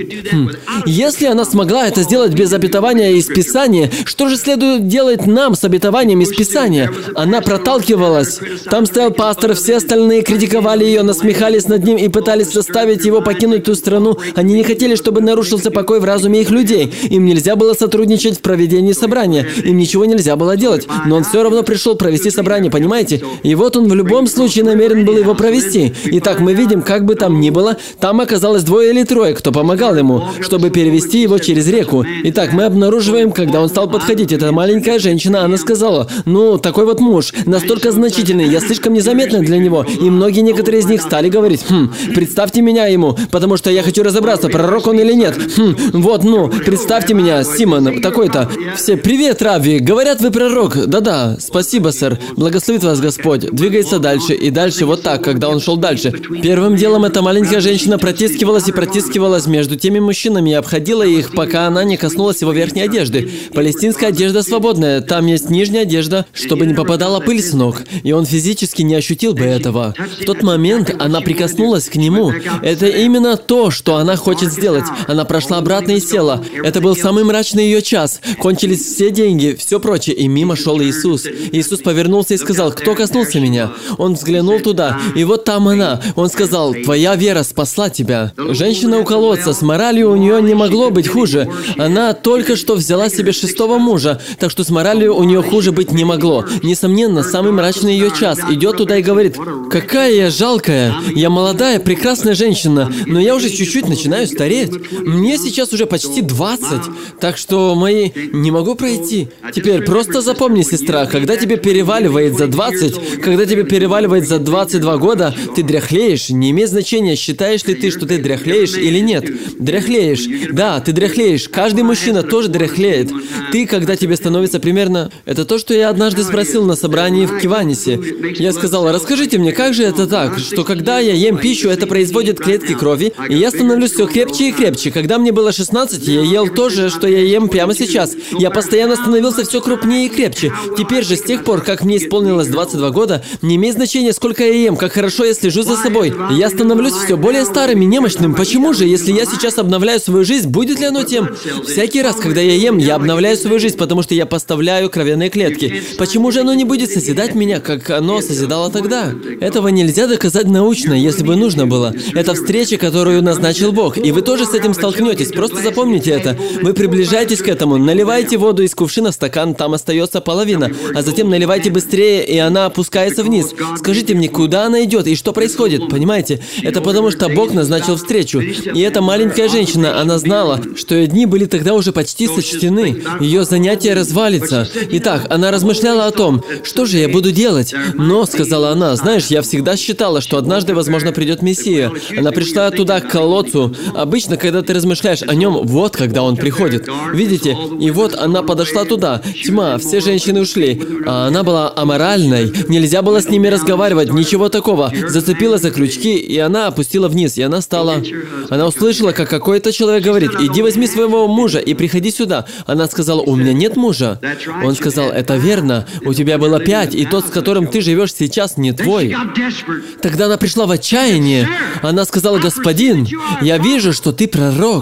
Если она смогла это сделать без обетования из Писания, что же следует делать нам с обетованием из Писания? Она проталкивалась. Там стоял пастор, все остальные критиковали ее, насмехались над ним и пытались заставить его покинуть ту страну. Они не хотели, чтобы нарушился покой в разуме их людей. Им нельзя было сотрудничать в проведении собрания. Им ничего нельзя было делать. Но он все равно пришел провести собрание, понимаете? И вот он в любом случае намерен был его провести. Итак, мы видим, как бы там ни было, там оказалось 2 или 3, кто помогал ему, чтобы перевести его через реку. Итак, мы обнаруживаем, когда он стал подходить, эта маленькая женщина, она сказала, ну, такой вот муж, настолько значительный, я слишком незаметна для него. И некоторые из них стали говорить, представьте меня ему, потому что я хочу разобраться, пророк он или нет. Вот, ну, представьте меня, Симон, такой-то. Все, привет, Равви, говорят, вы пророк. Да-да, спасибо, сэр, благословит вас Господь. Двигается дальше и дальше, вот так, когда он шел дальше. Первым делом эта маленькая женщина протискивалась и протискивалась между теми мужчинами и обходила их, пока она не коснулась его верхней одежды. Палестинская одежда свободная, там есть нижняя одежда, чтобы не попадала пыль с ног, и он физически не ощутил бы этого. В тот момент она прикоснулась к нему. Это именно то, что она хочет сделать. Она прошла обратно и села. Это был самый мрачный ее час. Кончились все деньги, все прочее, и мимо шел Иисус. Иисус повернулся и сказал, кто коснулся меня? Он взглянул туда, и вот там она. Он сказал, твоя вера спасла тебя. Женщина у колодца, с моралью у нее не могло быть хуже. Она только что взяла себе 6-го мужа, так что с моралью у нее хуже быть не могло. Несомненно, самый мрачный ее час. Идет туда и говорит, какая я жалкая, я молодая, прекрасная женщина, но я уже чуть-чуть начинаю стареть. Мне сейчас уже почти 20, так что мои не могу пройти. Теперь просто запомни, сестра, когда тебе переваливает за 20, когда тебе переваливает за 22 года, ты дряхлеешь, не имеет значения, считаешь ли ты, что ты дряхлеешь или нет. Дряхлеешь. Да, ты дряхлеешь. Каждый мужчина тоже дряхлеет. Ты, когда тебе становится примерно... Это то, что я однажды спросил на собрании в Киванисе. Я сказал, расскажите мне, как же это так, что когда я ем пищу, это производит клетки крови, и я становлюсь все крепче и крепче. Когда мне было 16, я ел то же, что я ем прямо сейчас. Я постоянно становился все крупнее и крепче. Теперь же, с тех пор, как мне исполнилось 22 года, не имеет значения, сколько я ем, как хорошо я слежу за собой. Я становлюсь все более старым и немощным. Почему же, если я сейчас обновляю свою жизнь, будет ли оно тем? Всякий раз, когда я ем, я обновляю свою жизнь, потому что я поставляю кровяные клетки. Почему же оно не будет созидать меня, как оно созидало тогда? Этого нельзя доказать научно, если бы нужно было. Это встреча, которую назначил Бог, и вы тоже с этим столкнетесь. Просто запомните это. Вы приближаетесь к этому, наливайте воду из кувшина в стакан, там остается половина, а затем наливайте быстрее, и она опускается вниз. Скажите мне, куда она идет и что происходит? Понимаете? Это потому, что Бог назначил встречу. И эта маленькая женщина, она знала, что ее дни были тогда уже почти сочтены. Ее занятие развалится. Итак, она размышляла о том, что же я буду делать? Но, сказала она, знаешь, я всегда считала, что однажды, возможно, придет Мессия. Она пришла туда, к колодцу. Обычно, когда ты размышляешь о нем, вот когда он приходит. Видите? И вот она подошла туда. Тьма, все женщины ушли. А она была аморальной. Нельзя было с ними разговаривать, ничего такого. Зацепила за крючки, и она опустила вниз, и она стала... Она услышала, как какой-то человек говорит, иди возьми своего мужа и приходи сюда. Она сказала, у меня нет мужа. Он сказал, это верно, у тебя было 5, и тот, с которым ты живешь сейчас, не твой. Тогда она пришла в отчаяние. Она сказала, господин, я вижу, что ты пророк.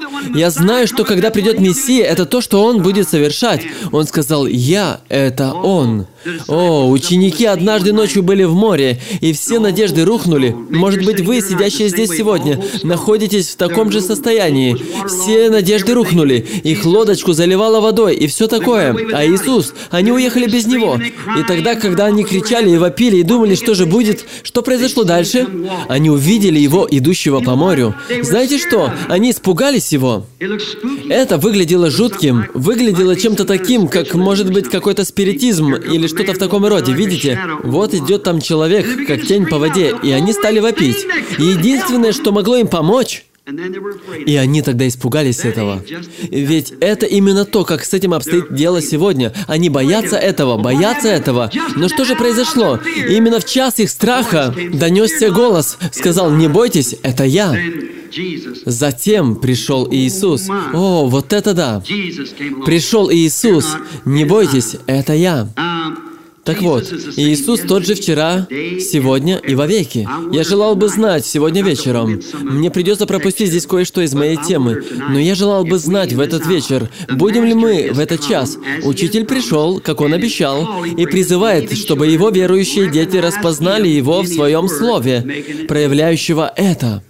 Я знаю, что когда придет Мессия, это то, что Он будет совершать. Он сказал, я — это Он. О, ученики однажды ночью были в море, и все надежды рухнули. Может быть, вы, сидящие здесь сегодня, находитесь в таком же состоянии. Все надежды рухнули, их лодочку заливало водой, и все такое. А Иисус, они уехали без Него. И тогда, когда они кричали и вопили, и думали, что же будет, что произошло дальше? Они увидели Его, идущего по морю. Знаете что? Они испугались Его. Это выглядело жутким, выглядело чем-то таким, как, может быть, какой-то спиритизм или что-то в таком роде. Видите? Вот идет там человек, как тень по воде, и они стали вопить. И единственное, что могло им помочь, и они тогда испугались этого. Ведь это именно то, как с этим обстоит дело сегодня. Они боятся этого. Но что же произошло? Именно в час их страха донесся голос, сказал: «Не бойтесь, это я». Затем пришел Иисус. О, вот это да! Пришел Иисус. Не бойтесь, это я. Так вот, Иисус тот же вчера, сегодня и вовеки. Я желал бы знать сегодня вечером. Мне придется пропустить здесь кое-что из моей темы, но я желал бы знать в этот вечер, будем ли мы в этот час. Учитель пришел, как Он обещал, и призывает, чтобы Его верующие дети распознали Его в Своем Слове, проявляющего это.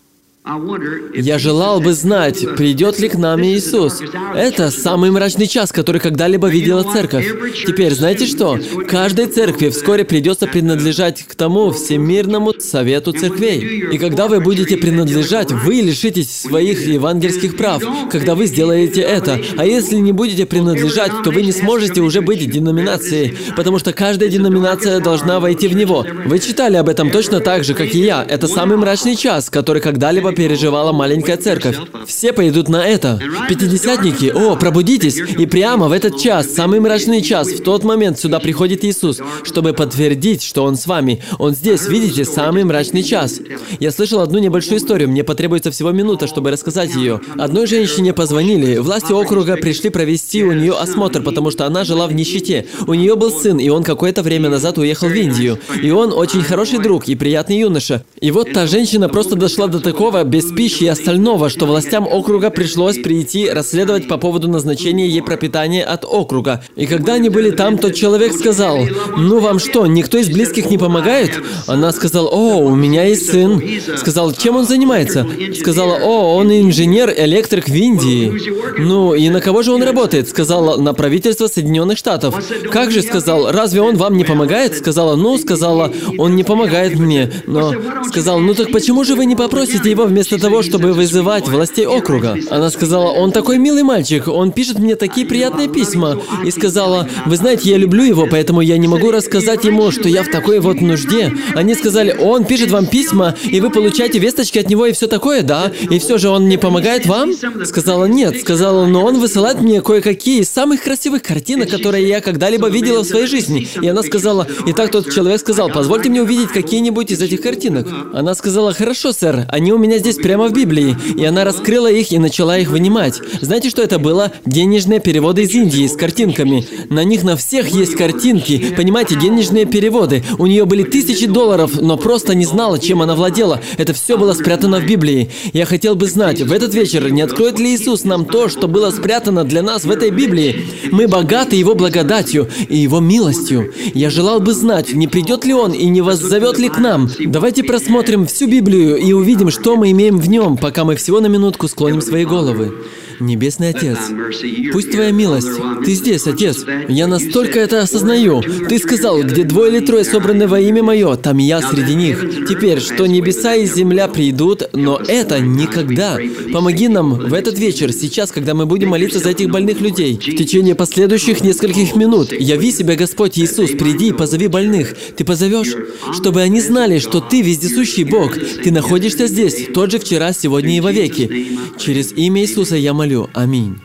Я желал бы знать, придет ли к нам Иисус. Это самый мрачный час, который когда-либо видела церковь. Теперь, знаете что? Каждой церкви вскоре придется принадлежать к тому Всемирному Совету Церквей. И когда вы будете принадлежать, вы лишитесь своих евангельских прав, когда вы сделаете это. А если не будете принадлежать, то вы не сможете уже быть деноминацией, потому что каждая деноминация должна войти в него. Вы читали об этом точно так же, как и я. Это самый мрачный час, который когда-либо переживала маленькая церковь. Все пойдут на это. Пятидесятники, о, пробудитесь! И прямо в этот час, самый мрачный час, в тот момент сюда приходит Иисус, чтобы подтвердить, что Он с вами. Он здесь, видите, самый мрачный час. Я слышал одну небольшую историю, мне потребуется всего минута, чтобы рассказать ее. Одной женщине позвонили, власти округа пришли провести у нее осмотр, потому что она жила в нищете. У нее был сын, и он какое-то время назад уехал в Индию. И он очень хороший друг и приятный юноша. И вот та женщина просто дошла до такого, без пищи и остального, что властям округа пришлось прийти расследовать по поводу назначения ей пропитания от округа. И когда они были там, тот человек сказал: «Ну вам что, никто из близких не помогает?» Она сказала: «О, у меня есть сын». Сказал: «Чем он занимается?» Сказала: «О, он инженер-электрик в Индии». «Ну, и на кого же он работает?» Сказала: «На правительство Соединенных Штатов». «Как же?» Сказал: «Разве он вам не помогает?» Сказала: «Ну, сказала, он не помогает мне». Но сказал: «Ну так почему же вы не попросите его вместо того, чтобы вызывать властей округа?» Она сказала: «Он такой милый мальчик, он пишет мне такие приятные письма». И сказала: «Вы знаете, я люблю его, поэтому я не могу рассказать ему, что я в такой вот нужде». Они сказали: «Он пишет вам письма, и вы получаете весточки от него и все такое, да? И все же он не помогает вам?» Сказала: «Нет». Сказала: «Но он высылает мне кое-какие из самых красивых картинок, которые я когда-либо видела в своей жизни». И она сказала, и так тот человек сказал: «Позвольте мне увидеть какие-нибудь из этих картинок». Она сказала: «Хорошо, сэр, они у меня здесь прямо в Библии». И она раскрыла их и начала их вынимать. Знаете, что это было? Денежные переводы из Индии с картинками. На них на всех есть картинки. Понимаете, денежные переводы. У нее были $1000, но просто не знала, чем она владела. Это все было спрятано в Библии. Я хотел бы знать, в этот вечер не откроет ли Иисус нам то, что было спрятано для нас в этой Библии? Мы богаты Его благодатью и Его милостью. Я желал бы знать, не придет ли Он и не воззовет ли к нам. Давайте просмотрим всю Библию и увидим, что мы имеем в нем, пока мы всего на минутку склоним свои головы. Небесный Отец, пусть Твоя милость, Ты здесь, Отец. Я настолько это осознаю. Ты сказал, где 2 или 3 собраны во имя Мое, там я среди них. Теперь, что небеса и земля придут, но это никогда. Помоги нам в этот вечер, сейчас, когда мы будем молиться за этих больных людей. В течение последующих нескольких минут яви себя, Господь Иисус, приди и позови больных. Ты позовешь, чтобы они знали, что Ты вездесущий Бог. Ты находишься здесь, тот же вчера, сегодня и вовеки. Через имя Иисуса я молю. Аминь.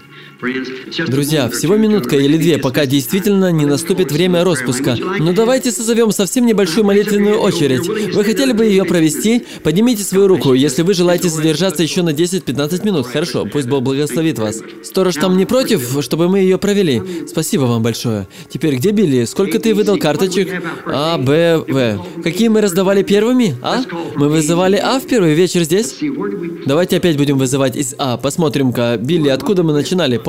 Друзья, всего минутка или 2, пока действительно не наступит время распуска. Но давайте созовем совсем небольшую молитвенную очередь. Вы хотели бы ее провести? Поднимите свою руку, если вы желаете задержаться еще на 10-15 минут. Хорошо, пусть Бог благословит вас. Сторож там не против, чтобы мы ее провели? Спасибо вам большое. Теперь, где Билли? Сколько ты выдал карточек? А, Б, В. Какие мы раздавали первыми? А? Мы вызывали А в первый вечер здесь? Давайте опять будем вызывать из А. Посмотрим-ка, Билли, откуда мы начинали?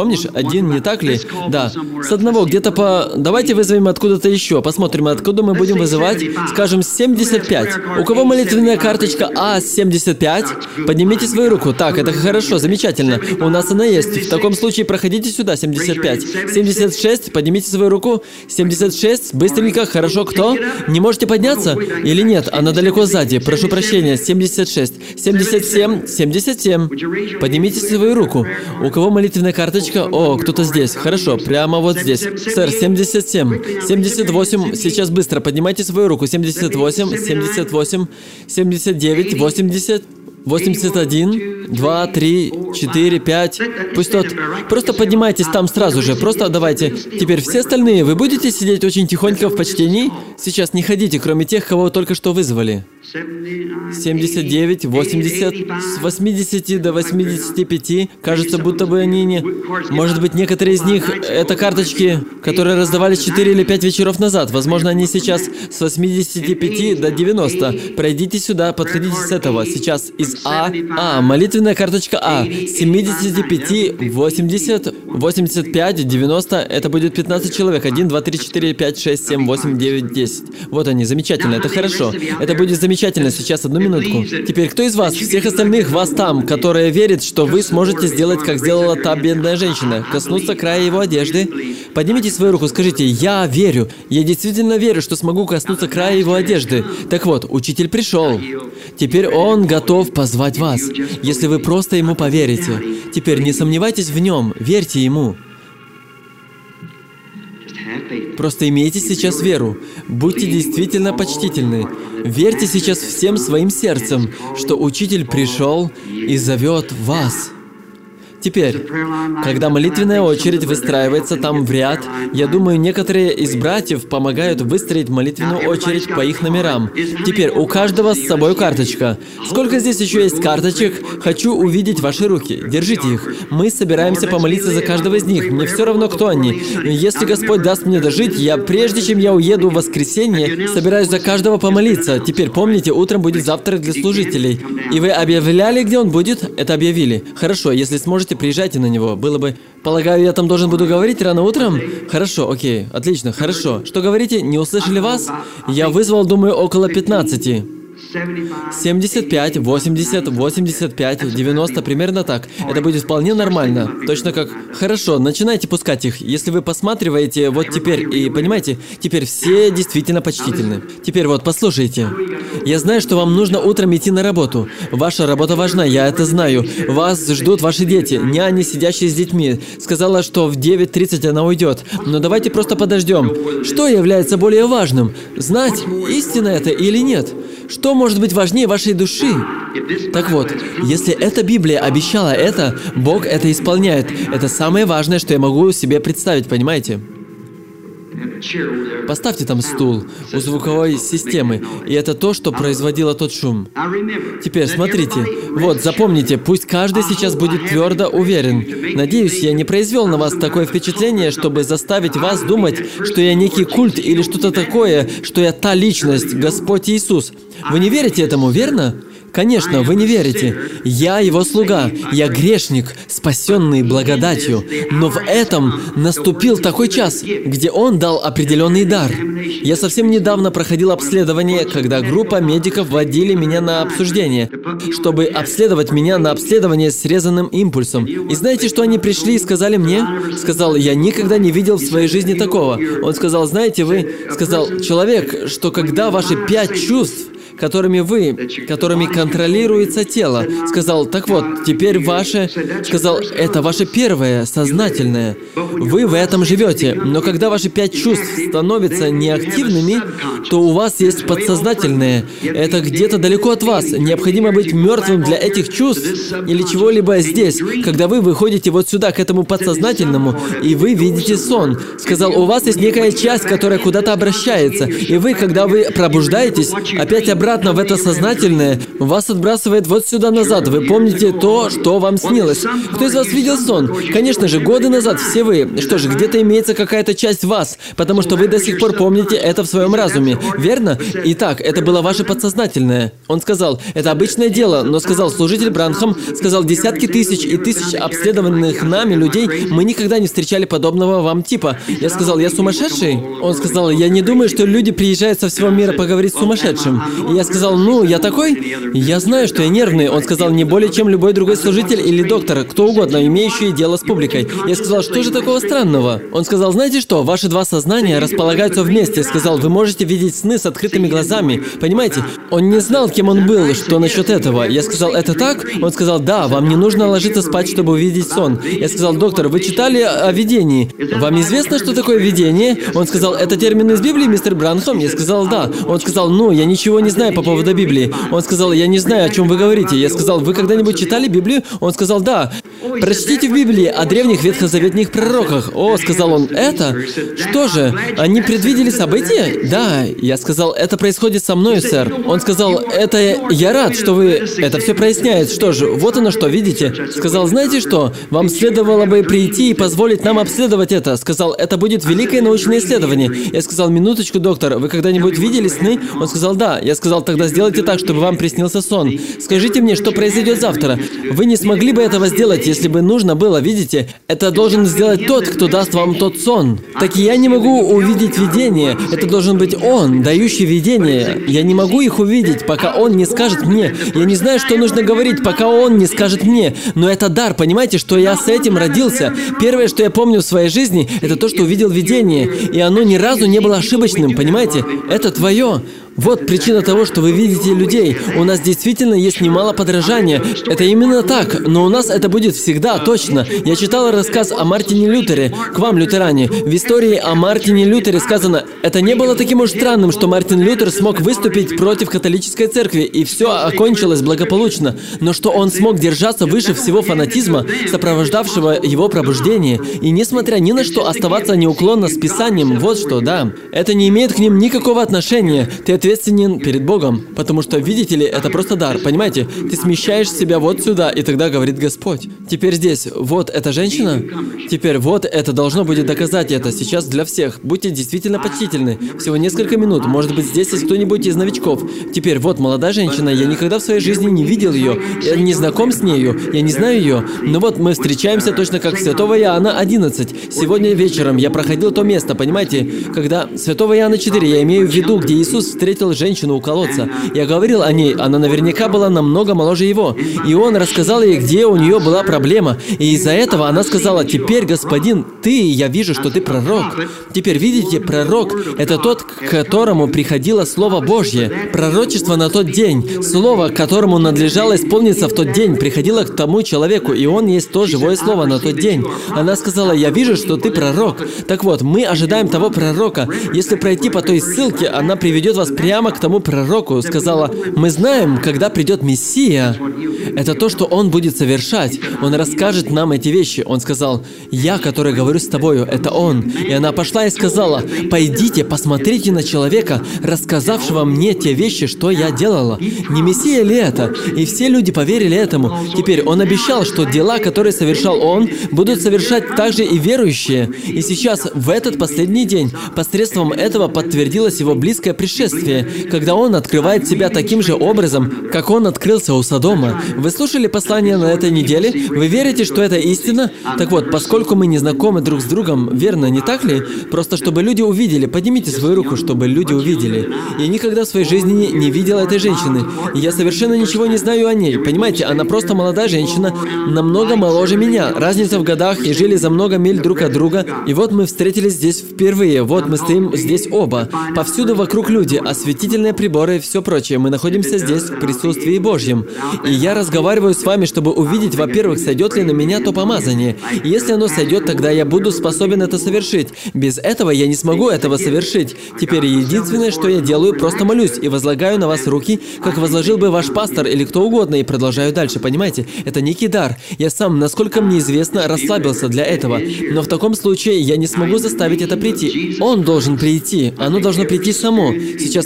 помнишь? Один, не так ли? Да. С одного где-то по... Давайте вызовем откуда-то еще. Посмотрим, откуда мы будем вызывать. Скажем, 75. У кого молитвенная карточка А75? Поднимите свою руку. Так, это хорошо, замечательно. У нас она есть. В таком случае проходите сюда, 75. 76, поднимите свою руку. 76, быстренько, хорошо, кто? Не можете подняться? Или нет? Она далеко сзади. Прошу прощения, 76. 77, 77. Поднимите свою руку. У кого молитвенная карточка? О, кто-то здесь. Хорошо, прямо вот здесь. Сэр, 77. 78, сейчас быстро, поднимайте свою руку. 78, 78, 79, 80... 81, 2, 3, 4, 5. Пусть тот... Просто поднимайтесь там сразу же. Просто давайте. Теперь все остальные, вы будете сидеть очень тихонько в почтении? Сейчас не ходите, кроме тех, кого только что вызвали. 79, 80, с 80 до 85. Кажется, будто бы они не... Может быть, некоторые из них — это карточки, которые раздавались 4 или 5 вечеров назад. Возможно, они сейчас с 85 до 90. Пройдите сюда, подходите с этого. Сейчас из А. Молитвенная карточка А. С 75, 80, 85, 90. Это будет 15 человек. 1, 2, 3, 4, 5, 6, 7, 8, 9, 10. Вот они, замечательно. Это хорошо. Это будет замечательно. Сейчас, одну минутку. Теперь, кто из вас, всех остальных вас там, которые верят, что вы сможете сделать, как сделала та бедная женщина, коснуться края его одежды? Поднимите свою руку, скажите: «Я верю. Я действительно верю, что смогу коснуться края его одежды». Так вот, учитель пришел. Теперь он готов позвать вас, если вы просто ему поверите. Теперь не сомневайтесь в нем, верьте ему. Просто имейте сейчас веру. Будьте действительно почтительны. Верьте сейчас всем своим сердцем, что учитель пришел и зовет вас. Теперь, когда молитвенная очередь выстраивается там в ряд, я думаю, некоторые из братьев помогают выстроить молитвенную очередь по их номерам. Теперь, у каждого с собой карточка. Сколько здесь еще есть карточек? Хочу увидеть ваши руки. Держите их. Мы собираемся помолиться за каждого из них. Мне все равно, кто они. Если Господь даст мне дожить, прежде чем я уеду в воскресенье, собираюсь за каждого помолиться. Теперь помните, утром будет завтрак для служителей. И вы объявляли, где он будет? Это объявили. Хорошо, если сможете, приезжайте на него. Было бы... Полагаю, я там должен буду говорить рано утром? Хорошо, окей, отлично, хорошо. Что говорите? Не услышали вас? Я вызвал, думаю, около 15. 75, 80, 85, 90, примерно так. Это будет вполне нормально. Точно как... Хорошо, начинайте пускать их. Если вы посматриваете вот теперь, и понимаете, теперь все действительно почтительны. Теперь вот, послушайте. Я знаю, что вам нужно утром идти на работу. Ваша работа важна, я это знаю. Вас ждут ваши дети, няни, сидящие с детьми. Сказала, что в 9:30 она уйдет. Но давайте просто подождем. Что является более важным? Знать, истина это или нет? Что может быть важнее вашей души? Так вот, если эта Библия обещала это, Бог это исполняет. Это самое важное, что я могу себе представить, понимаете? Поставьте там стул у звуковой системы, и это то, что производило тот шум. Теперь смотрите, вот, запомните, пусть каждый сейчас будет твердо уверен. Надеюсь, я не произвел на вас такое впечатление, чтобы заставить вас думать, что я некий культ или что-то такое, что я та личность, Господь Иисус. Вы не верите этому, верно? Конечно, вы не верите. Я Его слуга, я грешник, спасенный благодатью. Но в этом наступил такой час, где Он дал определенный дар. Я совсем недавно проходил обследование, когда группа медиков водили меня на обсуждение, чтобы обследовать меня на обследование с срезанным импульсом. И знаете, что они пришли и сказали мне? Сказал: я никогда не видел в своей жизни такого. Он сказал: знаете, сказал, человек, что когда ваши 5 чувств, которыми контролируется тело. Сказал: так вот, теперь сказал, это ваше первое, сознательное. Вы в этом живете, но когда ваши 5 чувств становятся неактивными, то у вас есть подсознательное. Это где-то далеко от вас. Необходимо быть мертвым для этих чувств или чего-либо здесь, когда вы выходите вот сюда, к этому подсознательному, и вы видите сон. Сказал: у вас есть некая часть, которая куда-то обращается, и вы, когда вы пробуждаетесь, опять обратно обратно в это сознательное, вас отбрасывает вот сюда назад. Вы помните то, что вам снилось. Кто из вас видел сон? Конечно же, годы назад все вы. Что же, где-то имеется какая-то часть вас, потому что вы до сих пор помните это в своем разуме, верно? Итак, это было ваше подсознательное. Он сказал, это обычное дело, но сказал служитель Бранхам, сказал, десятки тысяч и тысяч обследованных нами людей, мы никогда не встречали подобного вам типа. Я сказал, я сумасшедший? Он сказал, я не думаю, что люди приезжают со всего мира поговорить с сумасшедшим. И я сказал, ну, я такой? Я знаю, что я нервный. Он сказал, не более чем любой другой служитель или доктор, кто угодно, имеющий дело с публикой. Я сказал, что же такого странного? Он сказал, знаете что, ваши два сознания располагаются вместе. Сказал, вы можете видеть сны с открытыми глазами. Понимаете? Он не знал, кем он был, что насчет этого. Я сказал, это так? Он сказал, да, вам не нужно ложиться спать, чтобы увидеть сон. Я сказал, доктор, вы читали о видении? Вам известно, что такое видение? Он сказал, это термин из Библии, мистер Бранхам? Я сказал, да. Он сказал, ну, я ничего не знаю по поводу Библии. Он сказал, я не знаю, о чем вы говорите. Я сказал, вы когда-нибудь читали Библию? Он сказал, да. Прочтите в Библии о древних ветхозаветных пророках. О, сказал он, это? Что же, они предвидели события? Да. Я сказал, это происходит со мной, сэр. Он сказал, это я рад, что вы... Это все проясняет. Что же, вот оно что, видите? Сказал, знаете что? Вам следовало бы прийти и позволить нам обследовать это. Сказал, это будет великое научное исследование. Я сказал, минуточку, доктор, вы когда-нибудь видели сны? Он сказал, да. Я сказал, тогда сделайте так, чтобы вам приснился сон. Скажите мне, что произойдет завтра. Вы не смогли бы этого сделать, если бы нужно было, видите? Это должен сделать тот, кто даст вам тот сон. Так я не могу увидеть видение. Это должен быть он, дающий видение. Я не могу их увидеть, пока он не скажет мне. Я не знаю, что нужно говорить, пока он не скажет мне. Но это дар, понимаете, что я с этим родился. Первое, что я помню в своей жизни, это то, что увидел видение. И оно ни разу не было ошибочным, понимаете? Это твое. Вот причина того, что вы видите людей. У нас действительно есть немало подражания. Это именно так, но у нас это будет всегда, точно. Я читал рассказ о Мартине Лютере. К вам, лютеране. В истории о Мартине Лютере сказано, это не было таким уж странным, что Мартин Лютер смог выступить против католической церкви, и все окончилось благополучно. Но что он смог держаться выше всего фанатизма, сопровождавшего его пробуждение, и несмотря ни на что оставаться неуклонно с Писанием, вот что, да. Это не имеет к ним никакого отношения. Ты ответственен перед Богом, потому что, видите ли, это просто дар, понимаете? Ты смещаешь себя вот сюда, и тогда говорит Господь. Теперь здесь, вот эта женщина, теперь вот это должно будет доказать это сейчас для всех. Будьте действительно почтительны. Всего несколько минут, может быть, здесь есть кто-нибудь из новичков. Теперь вот молодая женщина, я никогда в своей жизни не видел ее, я не знаком с нею, я не знаю ее, но вот мы встречаемся точно как Святого Иоанна 11. Сегодня вечером я проходил то место, понимаете, когда Святого Иоанна 4, я имею в виду, где Иисус встретил женщину у колодца. Я говорил о ней, она наверняка была намного моложе его. И он рассказал ей, где у нее была проблема. И из-за этого она сказала, теперь, господин, я вижу, что ты пророк. Теперь, видите, пророк – это тот, к которому приходило Слово Божье. Пророчество на тот день, Слово, которому надлежало исполниться в тот день, приходило к тому человеку, и он есть то живое Слово на тот день. Она сказала, я вижу, что ты пророк. Так вот, мы ожидаем того пророка. Если пройти по той ссылке, она приведет вас прямо к тому пророку. Сказала, мы знаем, когда придет Мессия. Это то, что Он будет совершать. Он расскажет нам эти вещи. Он сказал, я, который говорю с тобою, это Он. И она пошла и сказала, пойдите, посмотрите на человека, рассказавшего мне те вещи, что я делала. Не Мессия ли это? И все люди поверили этому. Теперь Он обещал, что дела, которые совершал Он, будут совершать также и верующие. И сейчас, в этот последний день, посредством этого подтвердилось Его близкое пришествие, когда Он открывает себя таким же образом, как Он открылся у Содома. Вы слушали послание на этой неделе? Вы верите, что это истина? Так вот, поскольку мы не знакомы друг с другом, верно, не так ли? Просто чтобы люди увидели, поднимите свою руку, чтобы люди увидели. Я никогда в своей жизни не видел этой женщины. Я совершенно ничего не знаю о ней. Понимаете, она просто молодая женщина, намного моложе меня. Разница в годах, и жили за много миль друг от друга. И вот мы встретились здесь впервые. Вот мы стоим здесь оба. Повсюду вокруг люди, осветительные приборы и все прочее. Мы находимся здесь в присутствии Божьем. И я разговариваю с вами, чтобы увидеть, во-первых, сойдет ли на меня то помазание. И если оно сойдет, тогда я буду способен это совершить. Без этого я не смогу этого совершить. Теперь единственное, что я делаю, просто молюсь и возлагаю на вас руки, как возложил бы ваш пастор или кто угодно, и продолжаю дальше, понимаете? Это некий дар. Я сам, насколько мне известно, расслабился для этого. Но в таком случае я не смогу заставить это прийти. Он должен прийти. Оно должно прийти само. Сейчас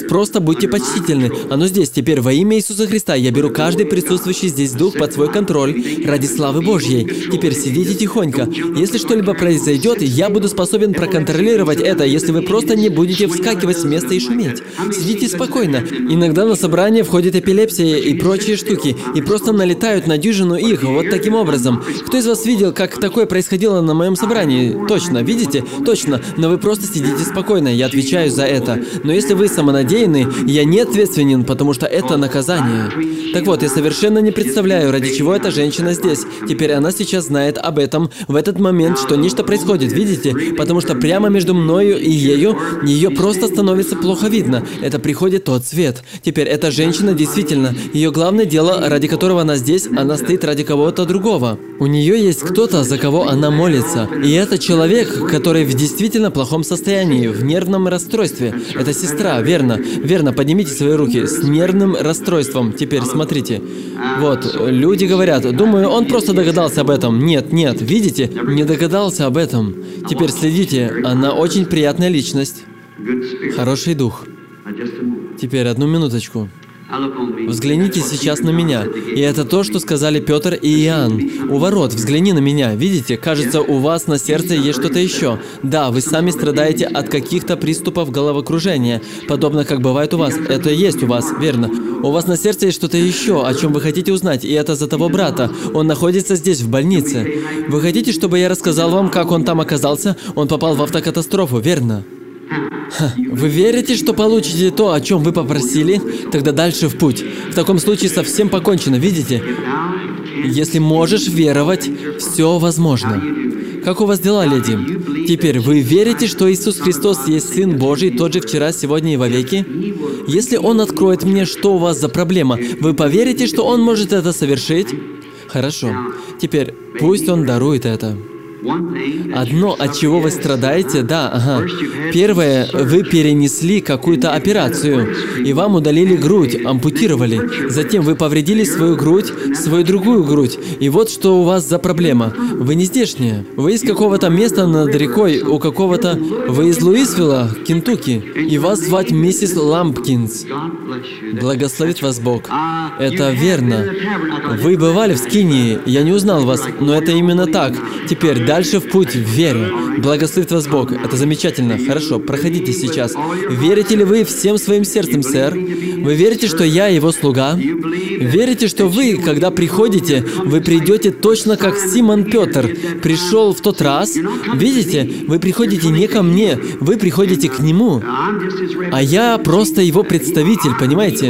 просто будьте почтительны. Оно здесь. Теперь во имя Иисуса Христа я беру каждый присутствующий здесь дух под свой контроль ради славы Божьей. Теперь сидите тихонько. Если что-либо произойдет, я буду способен проконтролировать это, если вы просто не будете вскакивать с места и шуметь. Сидите спокойно. Иногда на собрание входит эпилепсия и прочие штуки, и просто налетают на дюжину их, вот таким образом. Кто из вас видел, как такое происходило на моем собрании? Точно, видите? Точно. Но вы просто сидите спокойно, я отвечаю за это. Но если вы самонадеянны, я не ответственен, потому что это наказание. Так вот, я совершенно не представляю, ради чего эта женщина здесь. Теперь она сейчас знает об этом в этот момент, что нечто происходит, видите? Потому что прямо между мною и ею, ее просто становится плохо видно. Это приходит тот свет. Теперь эта женщина действительно, ее главное дело, ради которого она здесь, она стоит ради кого-то другого. У нее есть кто-то, за кого она молится. И это человек, который в действительно плохом состоянии, в нервном расстройстве. Это сестра, верно. Верно, поднимите свои руки. С нервным расстройством. Теперь смотрите. Вот, люди говорят, думаю, он просто догадался об этом. Нет, нет, видите? Не догадался об этом. Теперь следите, она очень приятная личность. Хороший дух. Теперь одну минуточку. Взгляните сейчас на меня. И это то, что сказали Петр и Иоанн. У ворот, взгляни на меня. Видите, кажется, у вас на сердце есть что-то еще. Да, вы сами страдаете от каких-то приступов головокружения, подобно как бывает у вас. Это есть у вас, верно. У вас на сердце есть что-то еще, о чем вы хотите узнать, и это за того брата. Он находится здесь, в больнице. Вы хотите, чтобы я рассказал вам, как он там оказался? Он попал в автокатастрофу, верно? Вы верите, что получите то, о чем вы попросили? Тогда дальше в путь. В таком случае совсем покончено, видите? Если можешь веровать, все возможно. Как у вас дела, леди? Теперь, вы верите, что Иисус Христос есть Сын Божий, тот же вчера, сегодня и вовеки? Если Он откроет мне, что у вас за проблема, вы поверите, что Он может это совершить? Хорошо. Теперь, пусть Он дарует это. Одно, от чего вы страдаете, да, ага. Первое, вы перенесли какую-то операцию, и вам удалили грудь, ампутировали. Затем вы повредили свою грудь, свою другую грудь. И вот что у вас за проблема. Вы не здешняя. Вы из какого-то места над рекой, у какого-то... Вы из Луисвилла, Кентукки, и вас звать миссис Лампкинс. Благословит вас Бог. Это верно. Вы бывали в Скинии, я не узнал вас, но это именно так. Теперь дальше в путь в вере. Благословит вас Бог. Это замечательно. Хорошо, проходите сейчас. Верите ли вы всем своим сердцем, сэр? Вы верите, что я его слуга? Верите, что вы, когда приходите, вы придете точно как Симон Петр пришел в тот раз? Видите? Вы приходите не ко мне, вы приходите к нему. А я просто его представитель, понимаете?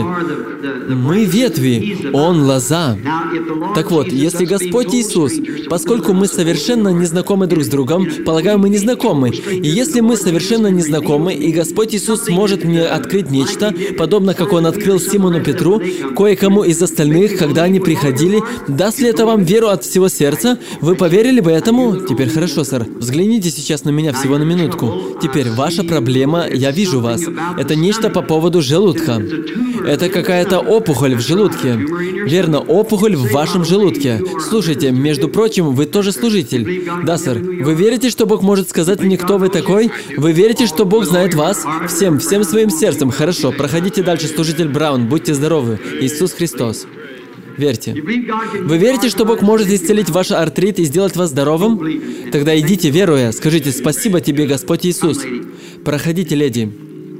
Мы ветви, он лоза. Так вот, если Господь Иисус, поскольку мы совершенно не знакомы друг с другом, полагаю, мы не знакомы. И если мы совершенно не знакомы, и Господь Иисус сможет мне открыть нечто, подобно как Он открыл Симону Петру, кое-кому из остальных, когда они приходили, даст ли это вам веру от всего сердца? Вы поверили бы этому? Теперь хорошо, сэр. Взгляните сейчас на меня всего на минутку. Теперь, ваша проблема, я вижу вас. Это нечто по поводу желудка. Это какая-то опухоль в желудке. Верно, опухоль в вашем желудке. Слушайте, между прочим, вы тоже служитель. Да, сэр. Вы верите, что Бог может сказать мне, кто вы такой? Вы верите, что Бог знает вас? Всем своим сердцем. Хорошо, проходите дальше, служитель Браун. Будьте здоровы. Иисус Христос. Верьте. Вы верите, что Бог может исцелить ваш артрит и сделать вас здоровым? Тогда идите, веруя. Скажите: «Спасибо тебе, Господь Иисус». Проходите, леди.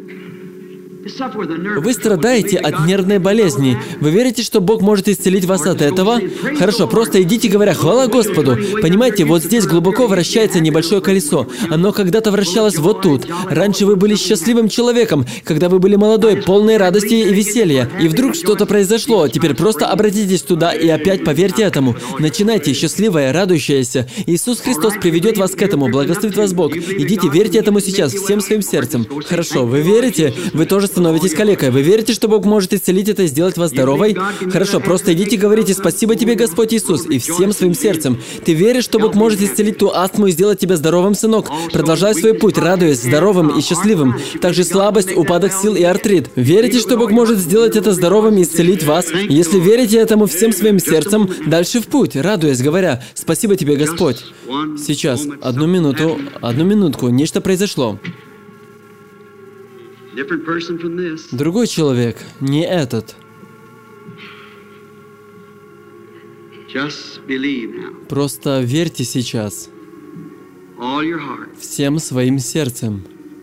Вы страдаете от нервной болезни. Вы верите, что Бог может исцелить вас от этого? Хорошо, просто идите, говоря: «Хвала Господу». Понимаете, вот здесь глубоко вращается небольшое колесо. Оно когда-то вращалось вот тут. Раньше вы были счастливым человеком, когда вы были молодой, полной радости и веселья. И вдруг что-то произошло. Теперь просто обратитесь туда и опять поверьте этому. Начинайте, счастливая, радующаяся. Иисус Христос приведет вас к этому. Благословит вас Бог. Идите, верьте этому сейчас, всем своим сердцем. Хорошо, вы верите? Вы тоже становитесь калекой. Вы верите, что Бог может исцелить это и сделать вас здоровой? Хорошо, просто идите и говорите: «Спасибо тебе, Господь Иисус», и всем своим сердцем. Ты веришь, что Бог может исцелить ту астму и сделать тебя здоровым, сынок? Продолжай свой путь, радуясь, здоровым и счастливым. Также слабость, упадок сил и артрит. Верите, что Бог может сделать это здоровым и исцелить вас? Если верите этому всем своим сердцем, дальше в путь, радуясь, говоря: «Спасибо тебе, Господь». Сейчас, одну минутку, нечто произошло. Другой человек, не этот. Просто верьте сейчас всем своим сердцем.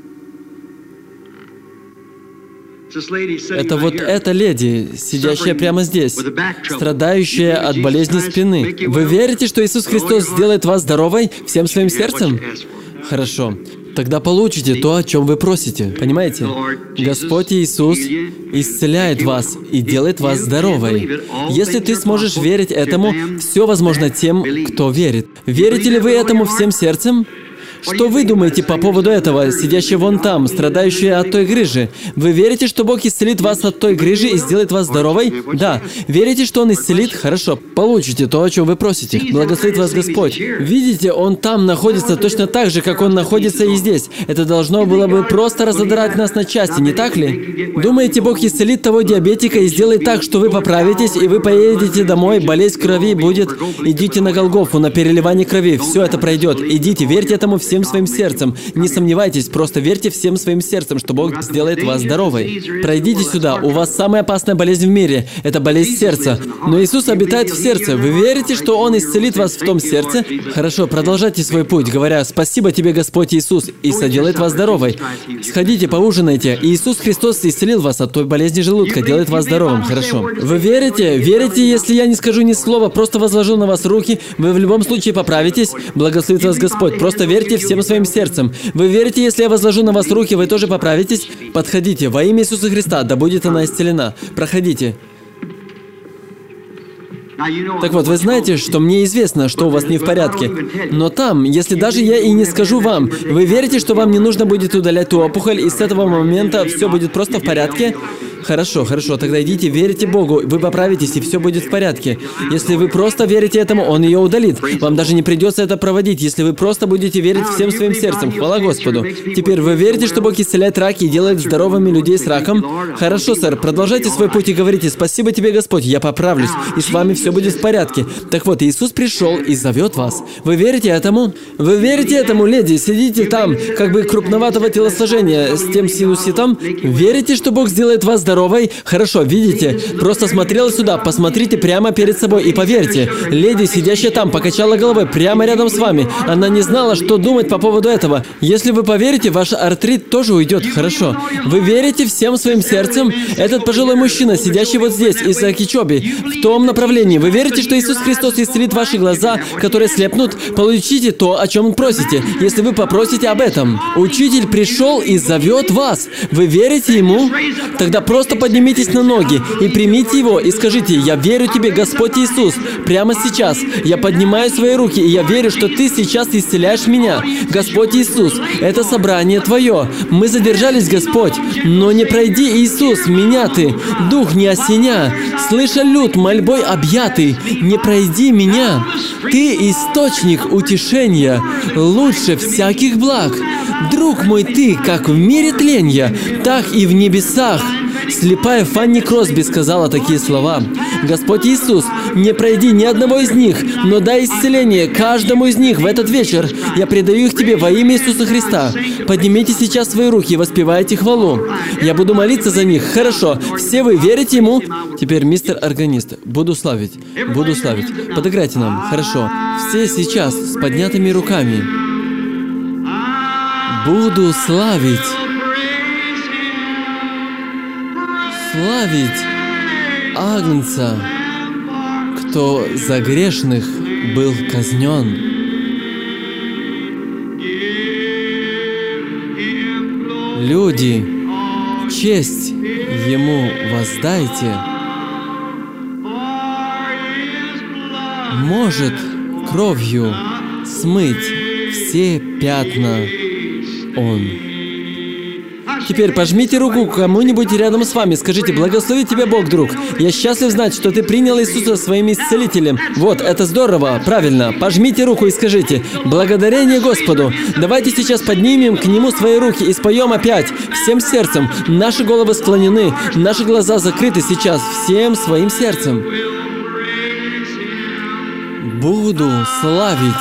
Это вот эта леди, сидящая прямо здесь, страдающая от болезни спины. Вы верите, что Иисус Христос сделает вас здоровой всем своим сердцем? Хорошо. Тогда получите то, о чем вы просите. Понимаете? Господь Иисус исцеляет вас и делает вас здоровой. Если ты сможешь верить этому, все возможно тем, кто верит. Верите ли вы этому всем сердцем? Что вы думаете по поводу этого, сидящий вон там, страдающий от той грыжи? Вы верите, что Бог исцелит вас от той грыжи и сделает вас здоровой? Да. Верите, что Он исцелит? Хорошо. Получите то, о чем вы просите. Благословит вас Господь. Видите, Он там находится точно так же, как Он находится и здесь. Это должно было бы просто разодрать нас на части, не так ли? Думаете, Бог исцелит того диабетика и сделает так, что вы поправитесь, и вы поедете домой, болезнь крови будет? Идите на Голгофу, на переливание крови. Все это пройдет. Идите, верьте этому всем своим сердцем. Не сомневайтесь, просто верьте всем своим сердцем, что Бог сделает вас здоровой. Пройдите сюда. У вас самая опасная болезнь в мире. Это болезнь сердца. Но Иисус обитает в сердце. Вы верите, что Он исцелит вас в том сердце? Хорошо, продолжайте свой путь, говоря: «Спасибо тебе, Господь Иисус», и соделает вас здоровой. Сходите, поужинайте. Иисус Христос исцелил вас от той болезни желудка, делает вас здоровым. Хорошо. Вы верите? Верите, если я не скажу ни слова, просто возложу на вас руки, вы в любом случае поправитесь? Благословит вас Господь. Просто верьте всем своим сердцем. Вы верите, если я возложу на вас руки, вы тоже поправитесь? Подходите. Во имя Иисуса Христа, да будет она исцелена. Проходите. Так вот, вы знаете, что мне известно, что у вас не в порядке. Но там, если даже я и не скажу вам, вы верите, что вам не нужно будет удалять ту опухоль, и с этого момента все будет просто в порядке? Хорошо, хорошо, тогда идите, верите Богу, вы поправитесь, и все будет в порядке. Если вы просто верите этому, Он ее удалит. Вам даже не придется это проводить, если вы просто будете верить всем своим сердцем. Хвала Господу. Теперь вы верите, что Бог исцеляет раки и делает здоровыми людей с раком? Хорошо, сэр, продолжайте свой путь и говорите: «Спасибо тебе, Господь, я поправлюсь, и с вами все будет в порядке». Так вот, Иисус пришел и зовет вас. Вы верите этому? Вы верите этому, леди? Сидите там, как бы крупноватого телосложения, с тем синуситом? Верите, что Бог сделает вас здоровой? Хорошо, видите? Просто смотрела сюда, посмотрите прямо перед собой и поверьте. Леди, сидящая там, покачала головой прямо рядом с вами. Она не знала, что думать по поводу этого. Если вы поверите, ваш артрит тоже уйдет. Хорошо. Вы верите всем своим сердцем? Этот пожилой мужчина, сидящий вот здесь, из Окичоби, в том направлении. Вы верите, что Иисус Христос исцелит ваши глаза, которые слепнут? Получите то, о чем просите, если вы попросите об этом. Учитель пришел и зовет вас. Вы верите Ему? Тогда просто поднимитесь на ноги и примите Его, и скажите: «Я верю Тебе, Господь Иисус, прямо сейчас. Я поднимаю свои руки, и я верю, что Ты сейчас исцеляешь меня. Господь Иисус, это собрание Твое. Мы задержались, Господь, но не пройди, Иисус, меня Ты, Дух не осеня. Слыша люд, мольбой объятый, не пройди меня. Ты источник утешения, лучше всяких благ. Друг мой Ты, как в мире тленья, так и в небесах». Слепая Фанни Кросби сказала такие слова: «Господь Иисус, не пройди ни одного из них, но дай исцеление каждому из них в этот вечер. Я предаю их Тебе во имя Иисуса Христа. Поднимите сейчас свои руки и воспевайте хвалу. Я буду молиться за них». Хорошо. Все вы верите Ему? Теперь, мистер органист, буду славить. Буду славить. Подыграйте нам. Хорошо. Все сейчас с поднятыми руками. Буду славить. Славить Агнца, кто за грешных был казнен. Люди, честь Ему воздайте. Может кровью смыть все пятна Он. Теперь пожмите руку кому-нибудь рядом с вами. Скажите: «Благослови тебя Бог, друг. Я счастлив знать, что ты принял Иисуса своим исцелителем». Вот, это здорово, правильно. Пожмите руку и скажите: «Благодарение Господу». Давайте сейчас поднимем к Нему свои руки и споем опять, всем сердцем. Наши головы склонены, наши глаза закрыты сейчас, всем своим сердцем. Буду славить.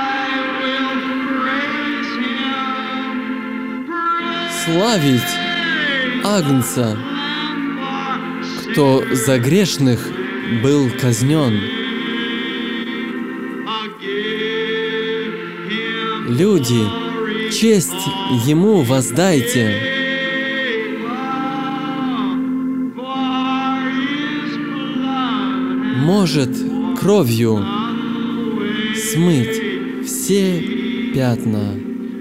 Славить Агнца, кто за грешных был казнен. Люди, честь Ему воздайте. Может кровью смыть все пятна.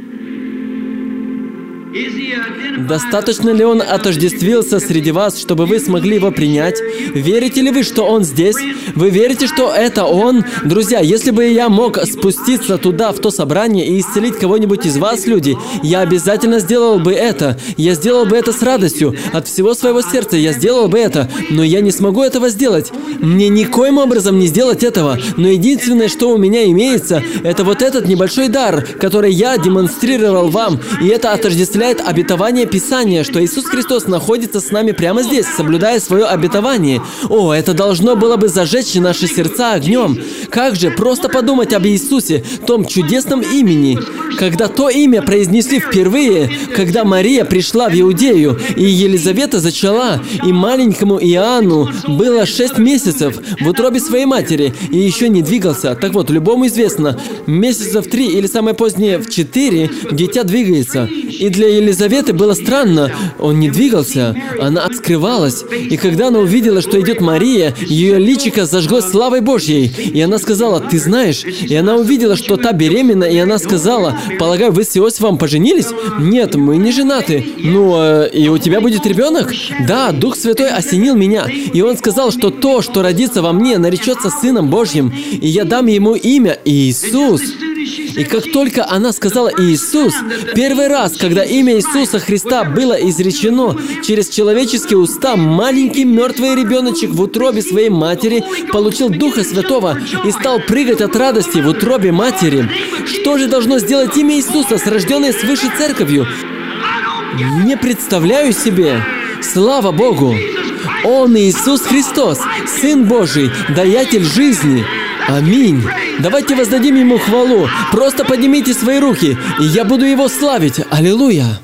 Достаточно ли Он отождествился среди вас, чтобы вы смогли Его принять? Верите ли вы, что Он здесь? Вы верите, что это Он? Друзья, если бы я мог спуститься туда, в то собрание, и исцелить кого-нибудь из вас, люди, я обязательно сделал бы это. Я сделал бы это с радостью. От всего своего сердца я сделал бы это. Но я не смогу этого сделать. Мне никоим образом не сделать этого. Но единственное, что у меня имеется, это вот этот небольшой дар, который я демонстрировал вам. И это отождествляет обетование Писания, что Иисус Христос находится с нами прямо здесь, соблюдая свое обетование. О, это должно было бы зажечь наши сердца огнем. Как же просто подумать об Иисусе, том чудесном имени. Когда то имя произнесли впервые, когда Мария пришла в Иудею, и Елизавета зачала, и маленькому Иоанну было 6 месяцев в утробе своей матери, и еще не двигался. Так вот, любому известно, месяцев 3 или самое позднее в 4 дитя двигается. И для Елизаветы было странно, он не двигался, она скрывалась. И когда она увидела, что идет Мария, ее личико зажглось славой Божьей. И она сказала: «Ты знаешь?» И она увидела, что та беременна, и она сказала: «Полагаю, вы с Иосифом поженились?» «Нет, мы не женаты». «Ну, и у тебя будет ребенок?» «Да, Дух Святой осенил меня». И он сказал, что то, что родится во мне, наречется Сыном Божьим, и я дам ему имя Иисус. И как только она сказала «Иисус», первый раз, когда имя Иисуса Христа было изречено через человеческие уста, маленький мертвый ребеночек в утробе своей матери получил Духа Святого и стал прыгать от радости в утробе матери. Что же должно сделать имя Иисуса с рожденной свыше церковью? Не представляю себе. Слава Богу! Он Иисус Христос, Сын Божий, даятель жизни. Аминь. Давайте воздадим Ему хвалу. Просто поднимите свои руки, и я буду Его славить. Аллилуйя.